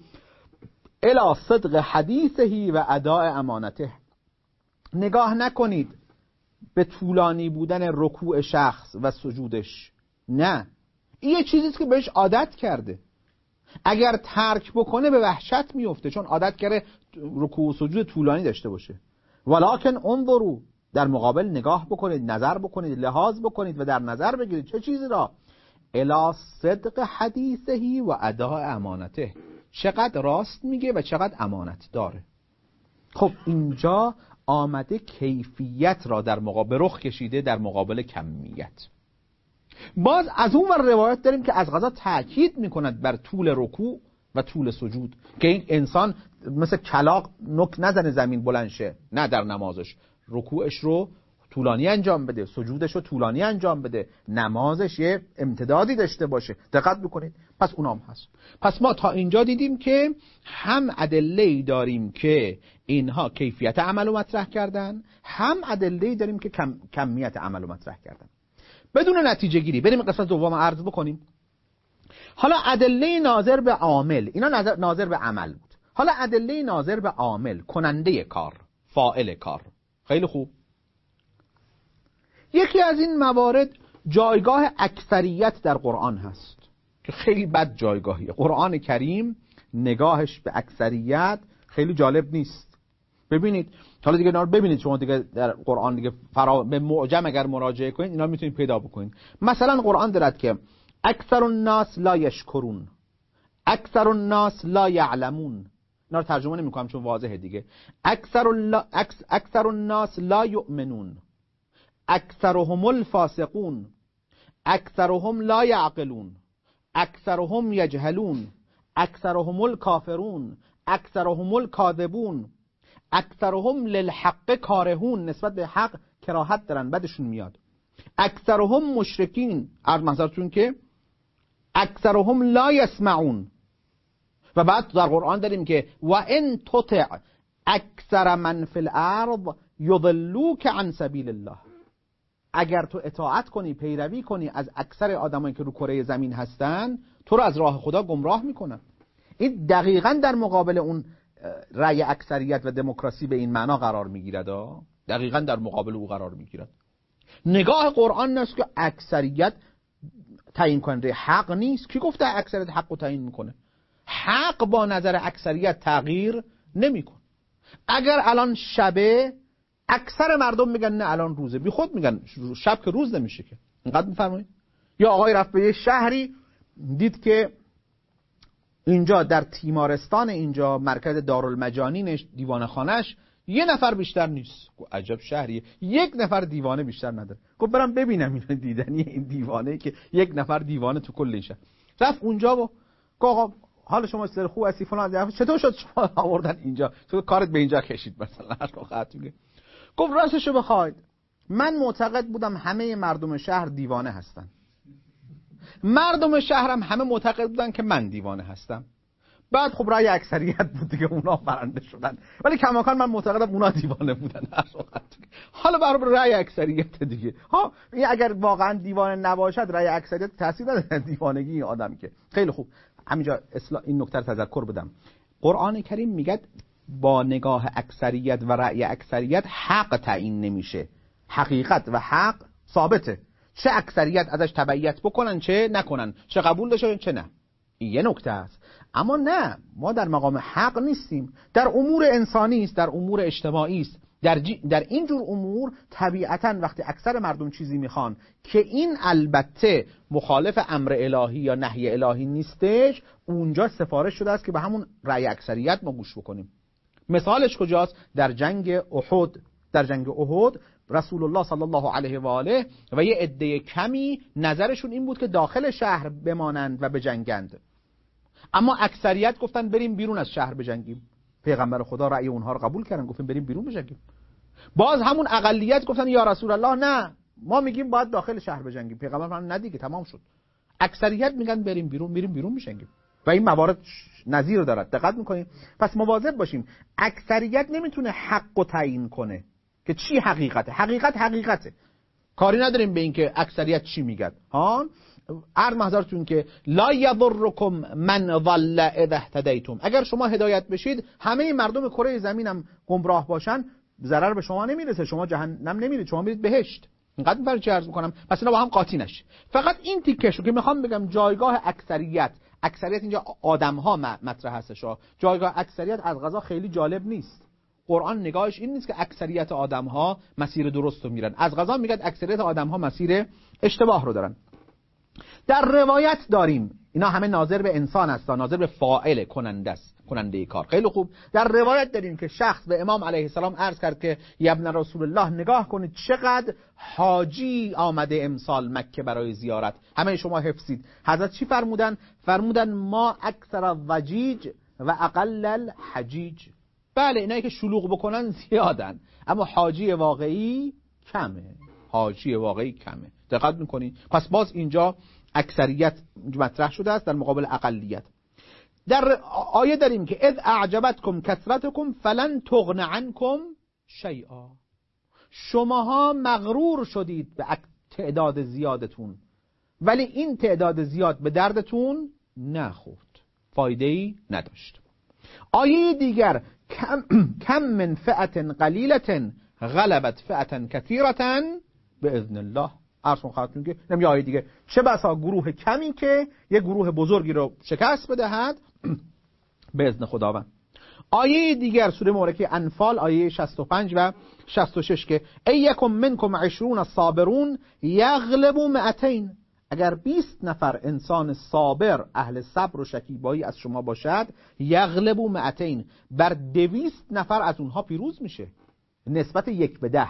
الى صدق حدیثه و اداء امانته. نگاه نکنید به طولانی بودن رکوع شخص و سجودش، نه، این یه چیزیست که بهش عادت کرده. اگر ترک بکنه به وحشت میفته، چون عادت کرده رکوع و سجود طولانی داشته باشه. ولکن انظروا، در مقابل نگاه بکنید، نظر بکنید، لحاظ بکنید و در نظر بگیرید چه چیزی را؟ الی صدق حدیثه و اداء امانته، چقدر راست میگه و چقدر امانت داره. خب اینجا آمده کیفیت را در مقابل رخ کشیده در مقابل کمیت. باز از اون ور روایت داریم که از قضا تاکید میکند بر طول رکوع و طول سجود، که این انسان مثل کلاغ نک نزنه زمین بلند شه، نه، در نمازش رکوعش رو طولانی انجام بده، سجودش رو طولانی انجام بده، نمازش یه امتدادی داشته باشه. دقت بکنید. پس اونام هست. پس ما تا اینجا دیدیم که هم ادله‌ای داریم که اینها کیفیت عمل رو مطرح کردن، هم ادله‌ای داریم که کمیت عمل رو مطرح کردن. بدون نتیجه گیری بریم قسمت دوم عرض بکنیم. حالا ادله ناظر به عامل، اینا ناظر به عمل بود. حالا ادله ناظر به عامل، کننده کار، فاعل کار. خیلی خوب. یکی از این موارد جایگاه اکثریت در قرآن هست که خیلی بد جایگاهیه. قرآن کریم نگاهش به اکثریت خیلی جالب نیست. ببینید حالا دیگه اینا رو ببینید شما دیگه در قرآن دیگه به معجم اگر مراجعه کنید اینا میتونید پیدا بکنید. مثلا قرآن دارد که اکثر الناس لا یشکرون، اکثر الناس لا یعلمون. اینا رو ترجمه نمی‌کنم چون واضحه دیگه. اکثر الناس لا یؤمنون، اکثرهم الفاسقون، اکثرهم لا یعقلون، اکثرهم یجهلون، اکثرهم الکافرون، اکثرهم الکاذبون، اکثرهم للحق کارهون. نسبت به حق کراهت دارن، بدشون میاد. اکثرهم مشرکین، عرض محضرتون که اکثرهم لا یسمعون. و بعد در قرآن داریم که و ان تطع اکثر من فی الارض یضلوک عن سبیل الله. اگر تو اطاعت کنی، پیروی کنی از اکثر آدمایی که رو کره زمین هستن، تو رو از راه خدا گمراه میکنن. این دقیقاً در مقابل اون رأی اکثریت و دموکراسی به این معنا قرار میگیرد. دقیقاً در مقابل او قرار میگیرد. نگاه قرآن است که اکثریت تعیین کننده حق نیست. کی گفته اکثریت حق رو تعیین میکنه؟ حق با نظر اکثریت تغییر نمیکنه. اگر الان شبه، اکثر مردم میگن نه الان روزه، بی خود میگن شب که روز نمیشه که. اینقدر میفرمایید؟ یا آقای رفت به یه شهری دید که اینجا در تیمارستان، اینجا مرکز دارالمجانینش، دیوانه خانش، یه نفر بیشتر نیست. عجب شهریه، یک نفر دیوانه بیشتر نداره. گفت برم ببینم این دیدنی این دیوانه که یک نفر دیوانه تو کل این شهر. رفت اونجا و گفت آقا حال شما سر خوب هستی فلان، چطور شد شما آوردن اینجا، تو کارت به اینجا کشید مثلا. گفت راستشو بخواید من معتقد بودم همه مردم شهر دیوانه هستن، مردم شهرم همه معتقد بودن که من دیوانه هستم. بعد خب رأی اکثریت بود دیگه، اونا برنده شدن، ولی کماکان من معتقدم اونا دیوانه بودن. حالا برای رأی اکثریت دیگه ها، این اگر واقعا دیوانه نباشد رأی اکثریت تاثیر نداره دیوانگی این آدم که. خیلی خوب، همینجا این نکته تذکر بدم. قرآن کریم میگه با نگاه اکثریت و رأی اکثریت حق تعیین نمیشه، حقیقت و حق ثابته. چه اکثریت ازش تبعیت بکنن چه نکنن، چه قبول داشته چه نه، این یه نکته است. اما نه، ما در مقام حق نیستیم، در امور انسانی است، در امور اجتماعی است. در این جور امور طبیعتاً وقتی اکثر مردم چیزی میخوان که این البته مخالف امر الهی یا نهی الهی نیستش، اونجا سفارش شده است که به همون رأی اکثریت ما گوش بکنیم. مثالش کجاست؟ در جنگ احد رسول الله صلی الله علیه و آله و یه عده کمی نظرشون این بود که داخل شهر بمانند و بجنگند، اما اکثریت گفتن بریم بیرون از شهر بجنگیم. پیغمبر خدا رأی اونها رو قبول کردن، گفتن بریم بیرون بجنگیم. باز همون اقلیت گفتن یا رسول الله نه، ما میگیم باید داخل شهر بجنگیم. پیغمبر فرمود نه دیگه، تمام شد. اکثریت میگن بریم بیرون، میریم بیرون بجنگیم. و این موارد نظیر دارد. دقت میکنیم. پس مواظب باشیم. اکثریت نمیتونه حق رو تعیین کنه که چی حقیقته. حقیقته. کاری نداریم به این که اکثریت چی میگن. عرض محضرتون که لا یضرکم من ضل اذا اهتدیتم. اگر شما هدایت بشید، همه مردم کره زمینم گمراه باشن، ضرر به شما نمیرسه، شما جهنم نمیرید، شما میرید بهشت. اینقدر میفرض چه عرض میکنم. پس اینا با هم قاطی نشه. فقط این تیکشو که میخوام بگم، جایگاه اکثریت اینجا آدم ها مطرح هستش. جایگاه اکثریت از قضا خیلی جالب نیست. قرآن نگاهش این نیست که اکثریت آدم ها مسیر درست رو میرن. از قضا میگه اکثریت آدم ها مسیر اشتباه رو دارن. در روایت داریم، اینا همه ناظر به انسان هستن، ناظر به فاعل کننده کار. خیلی خوب. در روایت داریم که شخص به امام علیه السلام عرض کرد که یا ابن رسول الله، نگاه کنید چقدر حاجی آمده امسال مکه برای زیارت. همه شما حفظید. حضرت چی فرمودن؟ فرمودن ما اکثر الضجیج و اقل الحجیج. بله، اینایی که شلوغ بکنن زیادن، اما حاجی واقعی کمه. دقت میکنی؟ پس باز اینجا اکثریت مطرح شده است در مقابل اقلیت. در آیه داریم که اذ اعجبتکم کثرتکم فلن تغن عنکم شیئا. شماها مغرور شدید به تعداد زیادتون، ولی این تعداد زیاد به دردتون نخورد، فایده‌ای نداشت. آیه دیگر کم من فئة قلیلة غلبت فئة کثیرة باذن الله. عرضون خواهدتون که نمی آیه دیگه، چه بسا گروه کمی که یه گروه بزرگی رو شکست بدهد به اذن خداوند. آیه دیگر سوره مبارکه انفال آیه 65 و 66 که ایکم منکم 20 صابرون یغلبوا 200. اگر 20 نفر انسان صابر اهل صبر و شکیبایی از شما باشد، یغلبوا 200، بر 200 نفر از اونها پیروز میشه. نسبت 1:10.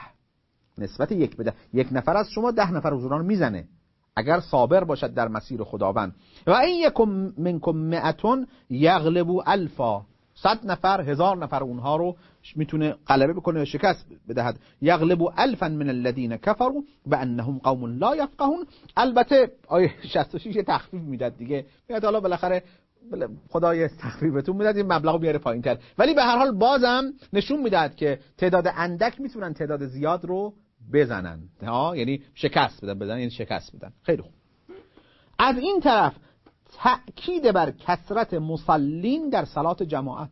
یک نفر از شما 10 نفر حضوران میزنه اگر صابر باشد در مسیر خداوند. و این یکم منکم 100 یغلبوا 1000. 100 نفر 1000 نفر اونها رو میتونه غلبه بکنه و شکست بدهد. یغلبوا 1000 من الذين كفروا بانهم قوم لا يفقهون. البته آیه 66 تخفیف میداد دیگه، میاد حالا بالاخره خدای تخفیفتون میداد این مبلغو بیاره پایین‌تر، ولی به هر حال بازم نشون میداد که تعداد اندک میتونن تعداد زیاد رو بزنن. یعنی شکست بدن. خیلی خوب. از این طرف تأکید بر کثرت مصلین در صلات جماعت.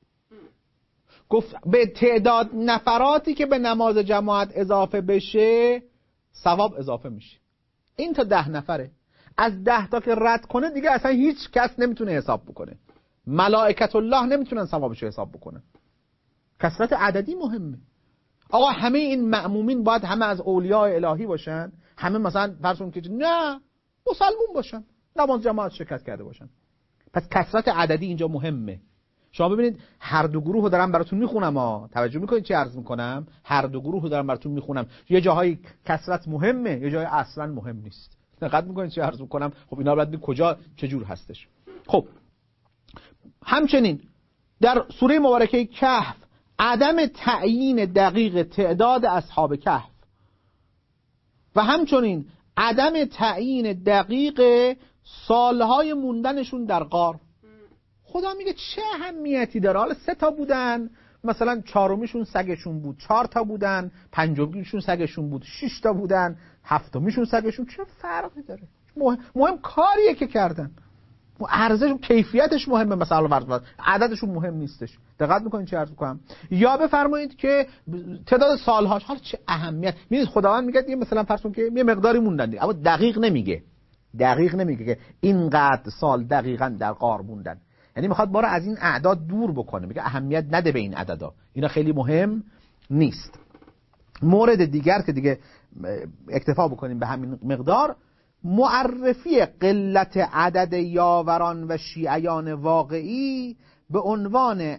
گفت به تعداد نفراتی که به نماز جماعت اضافه بشه ثواب اضافه میشه. این تا 10 نفره. از 10 تا که رد کنه دیگه اصلا هیچ کس نمیتونه حساب بکنه. ملائکت الله نمیتونن ثوابش حساب بکنن. کثرت عددی مهمه. آقا همه این مأمومین باید همه از اولیاء الهی باشن؟ همه مثلا فرض کنید که نه، مسلمون باشن، نماز جماعت شرکت کرده باشن. پس کثرت عددی اینجا مهمه. شما ببینید هر دو گروه رو دارم براتون میخونم. توجه میکنید چی عرض میکنم؟ هر دو گروه رو دارم براتون میخونم. یه جاهای کثرت مهمه، یه جای اصلا مهم نیست. دقت میکنید چی عرض میکنم؟ خب اینا باید کجا چه جور هستش. خب همچنین در سوره مبارکه کهف عدم تعیین دقیق تعداد اصحاب کهف و همچنین عدم تعیین دقیق سالهای موندنشون در غار. خدا میگه چه اهمیتی داره؟ حالا 3 تا بودن، مثلا 4میشون سگشون بود، 4 تا بودن، 5میشون سگشون بود، 6 تا بودن، 7میشون سگشون، چه فرقی داره؟ مهم کاریه که کردن. ارزش و کیفیتش مهمه، مثلا عددشون مهم نیستش. دقت میکنید چه عرض میکنم؟ یا بفرمایید که تعداد سالهاش، حالا چه اهمیت؟ میدید خداوند میگه مثلا فرض کن که یه مقداری موندن دیگه، اما دقیق نمیگه که اینقدر سال دقیقاً در غار موندن. یعنی میخواد ما رو از این اعداد دور بکنه، میگه اهمیت نده به این عددا، اینا خیلی مهم نیست. مورد دیگر که دیگه اکتفا بکنیم به همین مقدار، معرفی قلت عدد یاوران و شیعیان واقعی به عنوان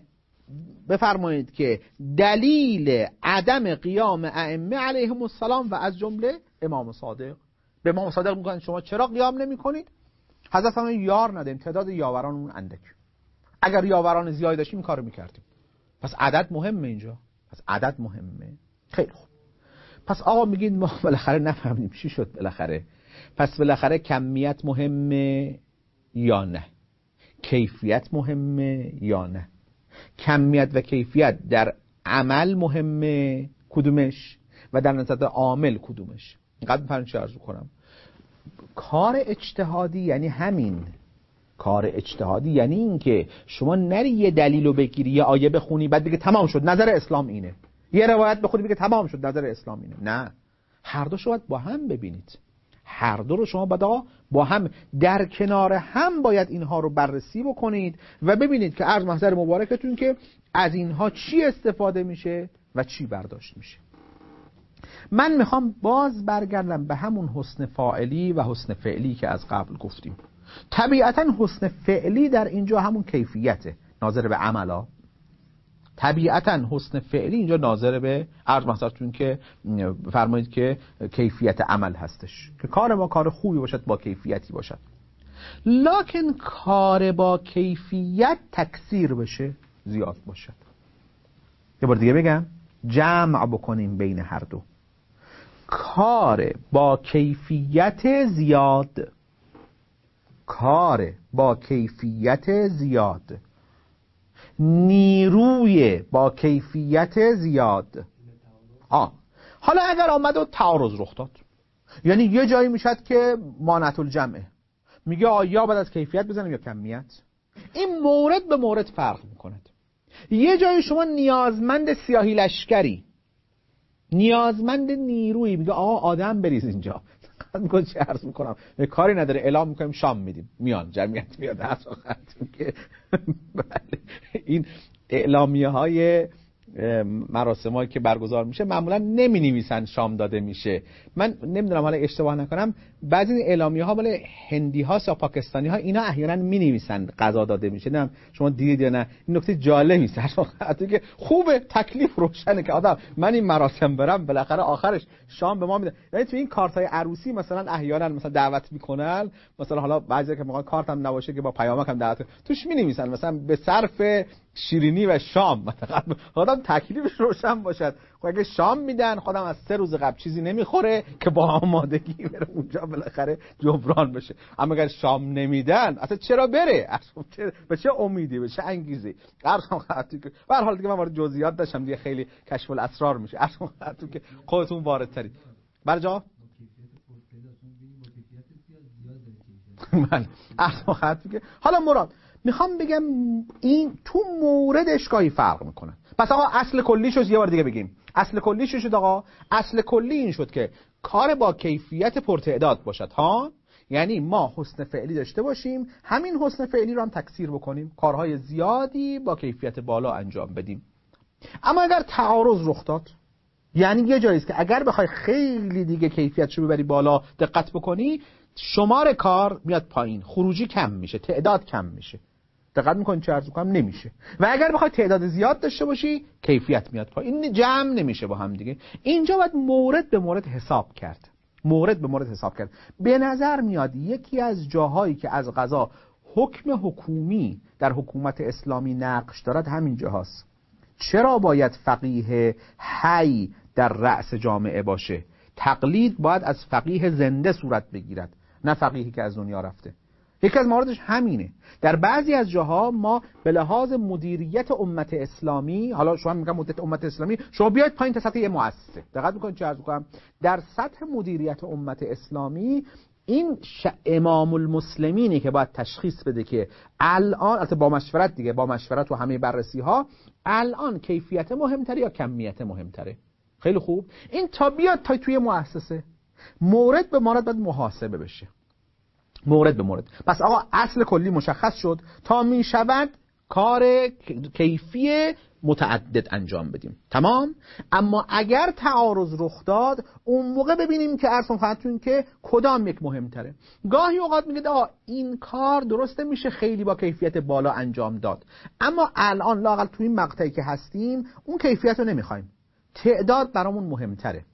بفرمایید که دلیل عدم قیام ائمه علیهم السلام و از جمله امام صادق، به امام صادق میگن شما چرا قیام نمی کنید؟ حضرت همه یار ندیم، تعداد یاورانمون اندک، اگر یاوران زیادی داشتیم این کارو میکردیم. پس عدد مهمه اینجا، پس عدد مهمه. خیلی خوب، پس آقا میگید ما بالاخره نفهمیدیم چی شد بالاخره. پس بالاخره کمیت مهمه یا نه؟ کیفیت مهمه یا نه؟ کمیت و کیفیت در عمل مهمه کدومش و در نظر عامل کدومش؟ اینقدر می‌فهمید چه عرض کنم. کار اجتهادی یعنی همین. کار اجتهادی یعنی این که شما نری یه دلیل رو بگیری، یه آیه بخونی بعد بگی تمام شد نظر اسلام اینه، یه روایت بخونی بگی تمام شد نظر اسلام اینه. نه، هر دو باید با هم ببینید، هر دو رو شما باید با هم در کنار هم باید اینها رو بررسی بکنید و ببینید که عرض محضر مبارکتون که از اینها چی استفاده میشه و چی برداشت میشه. من میخوام باز برگردم به همون حسن فاعلی و حسن فعلی که از قبل گفتیم. طبیعتا حسن فعلی در اینجا همون کیفیته، ناظر به عملا. طبیعتا حسن فعلی اینجا ناظر به عرض محضرتون که فرمایید که کیفیت عمل هستش، که کار ما کار خوبی باشد با کیفیتی باشد. لکن کار با کیفیت تکثیر بشه، زیاد باشد. یه بار دیگه بگم، جمع بکنیم بین هر دو. کار با کیفیت زیاد، کار با کیفیت زیاد، نیروی با کیفیت زیاد. حالا اگر آمد و تعارض رخ داد، یعنی یه جایی میشد که مانعت الجمعه، میگه یا بعد از کیفیت بزنیم یا کمیت، این مورد به مورد فرق میکند. یه جایی شما نیازمند سیاهی لشکری، نیازمند نیروی، میگه آقا آدم بریز اینجا، میگه چه عرض میکنم، کاری نداره، اعلام میکنیم شام میدیم، میان جمعیت میاد که بله. این اعلامیه های مراسمایی که برگزار میشه معمولا نمی نویسن شام داده میشه. من نمیدونم حالا اشتباه نکنم، بعضی اعلامیه ها مال هندی ها یا پاکستانی ها اینا احیانا می نویسن غذا داده میشه. نه شما دیدید یا نه؟ این نکته جالبی است که خوبه، تکلیف روشنه که آدم من این مراسم برم بالاخره آخرش شام به ما میده. یعنی تو این کارت های عروسی مثلا احیانا مثلا دعوت میکنن، مثلا حالا بعضی که میگن کارت هم نباشه که با پیامک هم دعوت توش می نویسن مثلا به صرف شیرینی و شام، مثلا آدم تکلیفش روشن باشد. خب اگه شام میدن خودم از 3 روز قبل چیزی نمیخوره که با آمادگی بره اونجا بالاخره جبران بشه. اما اگر شام نمیدن اصلا چرا بره؟ به چه امیدی، به چه انگیزی؟ به هر حال دیگه من وارد جزئیات داشتم دیگه، خیلی کشف الاسرار میشه. اصلا که خودتون وارد ترید. برجا من اصلا که حالا مراد میخوام بگم این تو موردش گاهی فرق میکنه. پس آقا اصل کلیشو یه بار دیگه بگیم. اصل کلیش شد آقا، اصل کلی این شد که کار با کیفیت پرتعداد باشد ها، یعنی ما حسن فعلی داشته باشیم، همین حسن فعلی رو هم تکثیر بکنیم، کارهای زیادی با کیفیت بالا انجام بدیم. اما اگر تعارض رخ داد، یعنی یه جایی است که اگر بخوای خیلی دیگه کیفیتشو ببری بالا، دقت بکنی، شمار کار میاد پایین، خروجی کم میشه، تعداد کم میشه. دقت میکنین چه عرض کنم؟ نمیشه. و اگر بخوای تعداد زیاد داشته باشی، کیفیت میاد پایین، این جمع نمیشه با هم دیگه. اینجا باید مورد به مورد حساب کرد. مورد به مورد حساب کرد. به نظر میاد یکی از جاهایی که از قضا حکم حکومی در حکومت اسلامی نقش دارد همین جاهاست. چرا باید فقیه حی در رأس جامعه باشه؟ تقلید باید از فقیه زنده صورت بگیرد، نه فقیهی که از دنیا رفته. یکی از مواردش همینه. در بعضی از جاها ما به لحاظ مدیریت امت اسلامی، حالا شما میگم مدیریت امت اسلامی، شما بیاید پایین تا سطح یه مؤسسه، دقت میکنید چه عرض میکنم؟ در سطح مدیریت امت اسلامی این امام المسلمینی که باید تشخیص بده که الان، البته با مشورت دیگه، با مشورت و همه بررسی ها، الان کیفیت مهمتره یا کمیت مهمتره. خیلی خوب، این تا بیاد تا توی مؤسسه مورد به مورد باید محاسبه بشه، مورد به مورد. پس آقا اصل کلی مشخص شد، تا می شود کار کیفی متعدد انجام بدیم. تمام. اما اگر تعارض رخ داد، اون موقع ببینیم که عرض خدمتتون که کدام یک مهمتره. گاهی اوقات میگه آقا این کار درسته میشه خیلی با کیفیت بالا انجام داد، اما الان لااقل تو این مقطعی که هستیم اون کیفیت رو نمیخوایم، تعداد برامون مهمتره.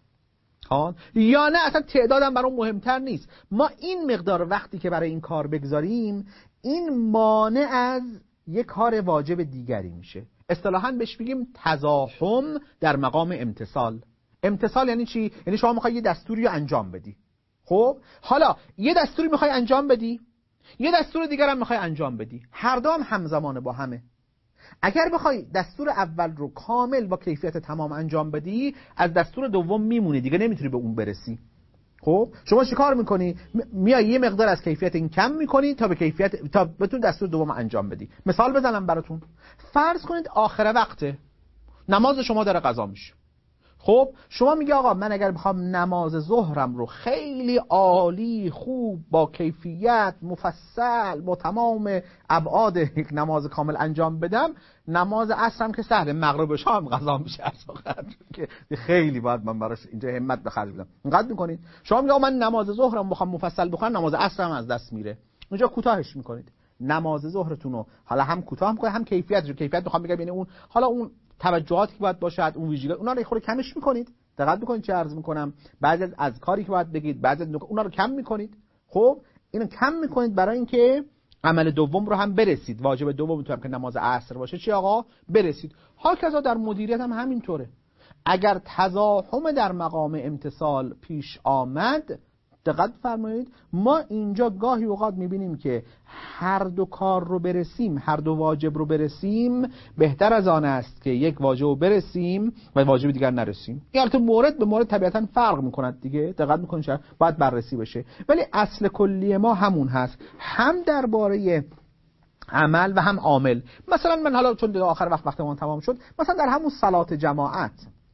یا نه اصلا تعدادم برام مهمتر نیست، ما این مقدار وقتی که برای این کار بگذاریم این مانع از یک کار واجب دیگری میشه. اصطلاحاً بهش میگیم تزاحم در مقام امتثال. امتثال یعنی چی؟ یعنی شما میخوای یه دستوری رو انجام بدی. خب حالا یه دستوری میخوای انجام بدی، یه دستور دیگر هم میخوای انجام بدی، هر دو هم همزمان با همه. اگر بخوای دستور اول رو کامل با کیفیت تمام انجام بدی، از دستور دوم میمونی، دیگه نمیتونی به اون برسی. خب شما چیکار میکنی؟ میای یه مقدار از کیفیت این کم میکنی تا بتون دستور دوم انجام بدی. مثال بزنم براتون. فرض کنید آخر وقته، نماز شما داره قضا میشه. خب شما میگه آقا من اگر بخوام نماز ظهرم رو خیلی عالی، خوب، با کیفیت، مفصل، با تمام ابعاد یک نماز کامل انجام بدم، نماز عصرم که سهل، مغرب و شام قضا میشه که خیلی باید من براش اینجا همت به خرج بدم. اینقدر میکنید. شما میگه من نماز ظهرم بخوام مفصل بخونم، نماز عصرم از دست میره. اونجا کوتاهش میکنید. نماز ظهرتون رو حالا هم کوتاه میکنید، هم کیفیت میخوام بگم، یعنی اون حالا اون توجهاتی که باید باشه، اون ویژگی اونا رو خود کمش میکنید. دقت میکنید چه عرض میکنم؟ بعضی از کاری که باید بگید، بعضی از اونا رو کم میکنید. خب اینو کم میکنید برای اینکه عمل دوم رو هم برسید. واجب دوم تو هم که نماز عصر باشه چی آقا؟ برسید. هاکذا در مدیریت هم همینطوره. اگر تزاحم در مقام امتثال پیش آمد، دقت فرمایید، ما اینجا گاهی اوقات میبینیم که هر دو کار رو برسیم، هر دو واجب رو برسیم، بهتر از آن است که یک واجب رو برسیم و واجب دیگر نرسیم. این البته مورد به مورد طبیعتا فرق میکند دیگه، دقت میکنید چرا باید بررسی بشه، ولی اصل کلی ما همون هست، هم درباره عمل و هم عامل. مثلا من حالا چون آخر وقتمون تمام شد، مثلا در همون صلات جماعت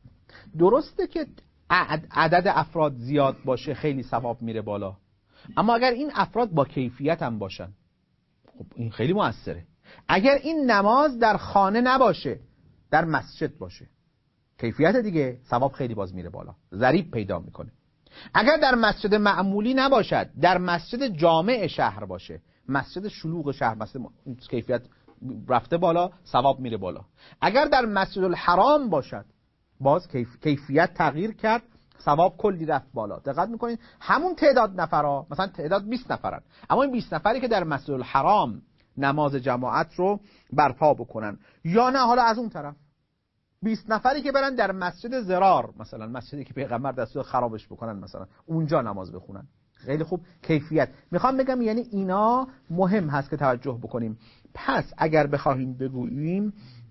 درسته که عدد افراد زیاد باشه خیلی ثواب میره بالا، اما اگر این افراد با کیفیت هم باشن، خب این خیلی موثره. اگر این نماز در خانه نباشه، در مسجد باشه، کیفیت دیگه، ثواب خیلی باز میره بالا، ضریب پیدا میکنه. اگر در مسجد معمولی نباشد، در مسجد جامع شهر باشه، مسجد شلوغ شهر، مسجد کیفیت رفته بالا، ثواب میره بالا. اگر در مسجد الحرام باشد، باز کیفیت تغییر کرد، ثواب کلی رفت بالا. دقت میکنید همون تعداد نفرها، مثلا تعداد 20 نفرن، اما این 20 نفری که در مسجد الحرام نماز جماعت رو برپا بکنن، یا نه حالا از اون طرف 20 نفری که برن در مسجد زرار، مثلا مسجدی که پیغمبر دستور خرابش بکنن، مثلا اونجا نماز بخونن، خیلی خوب. کیفیت میخوام بگم یعنی اینا مهم هست که توجه بکنیم. پس اگر بخوایم بگوییم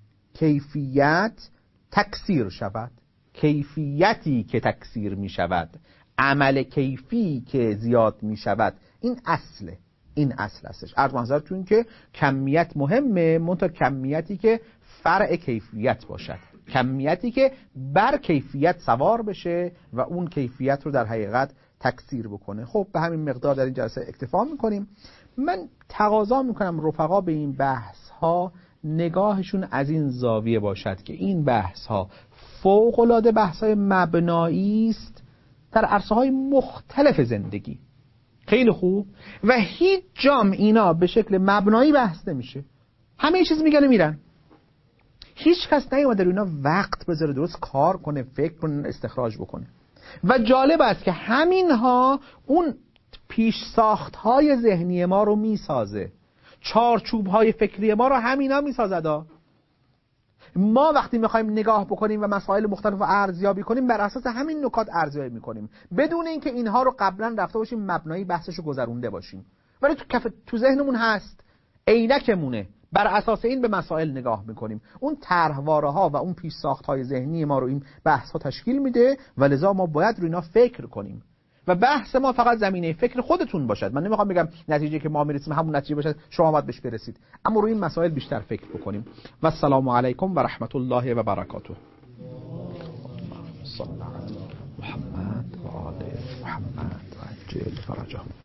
کیفیت تکثیر شود، کیفیتی که تکثیر می شود، عمل کیفی که زیاد می شود، این اصله، این اصل هستش. عرض محضرتون که کمیت مهمه، منتها کمیتی که فرع کیفیت باشد، کمیتی که بر کیفیت سوار بشه و اون کیفیت رو در حقیقت تکثیر بکنه. خب به همین مقدار در این جلسه اکتفا میکنیم. من تقاضا میکنم رفقا به این بحث ها نگاهشون از این زاویه باشد که این بحث ها فوق‌العاده بحث های مبنایی است در عرصه های مختلف زندگی. خیلی خوب. و هیچ جام اینا به شکل مبنایی بحث نمیشه، همه چیز میگن میرن، هیچ کس نیومده رو اینا وقت بذاره درست کار کنه، فکر کنه، استخراج بکنه. و جالب است که همینها اون پیش ساخت های ذهنی ما رو میسازه، چارچوب های فکری ما رو همینا میسازد. ما وقتی میخوایم نگاه بکنیم و مسائل مختلف رو ارزیابی کنیم، بر اساس همین نکات ارزیابی میکنیم، بدون اینکه اینها رو قبلا رفته باشیم مبنایی بحثش رو گذرونده باشیم، ولی تو ذهنمون هست، عینکمونه، بر اساس این به مسائل نگاه میکنیم. اون طرحواره ها و اون پیش ساخت های ذهنی ما رو این بحث ها تشکیل میده و لذا ما باید رو اینا فکر کنیم و بحث ما فقط زمینه فکر خودتون باشد. من نمیخوام بگم نتیجه که ما میرسیم همون نتیجه باشد شما باید بهش برسید، اما روی این مسائل بیشتر فکر بکنیم. و السلام علیکم و رحمت الله و برکاته. صلی الله علی محمد و آل محمد و عجل فرجهم.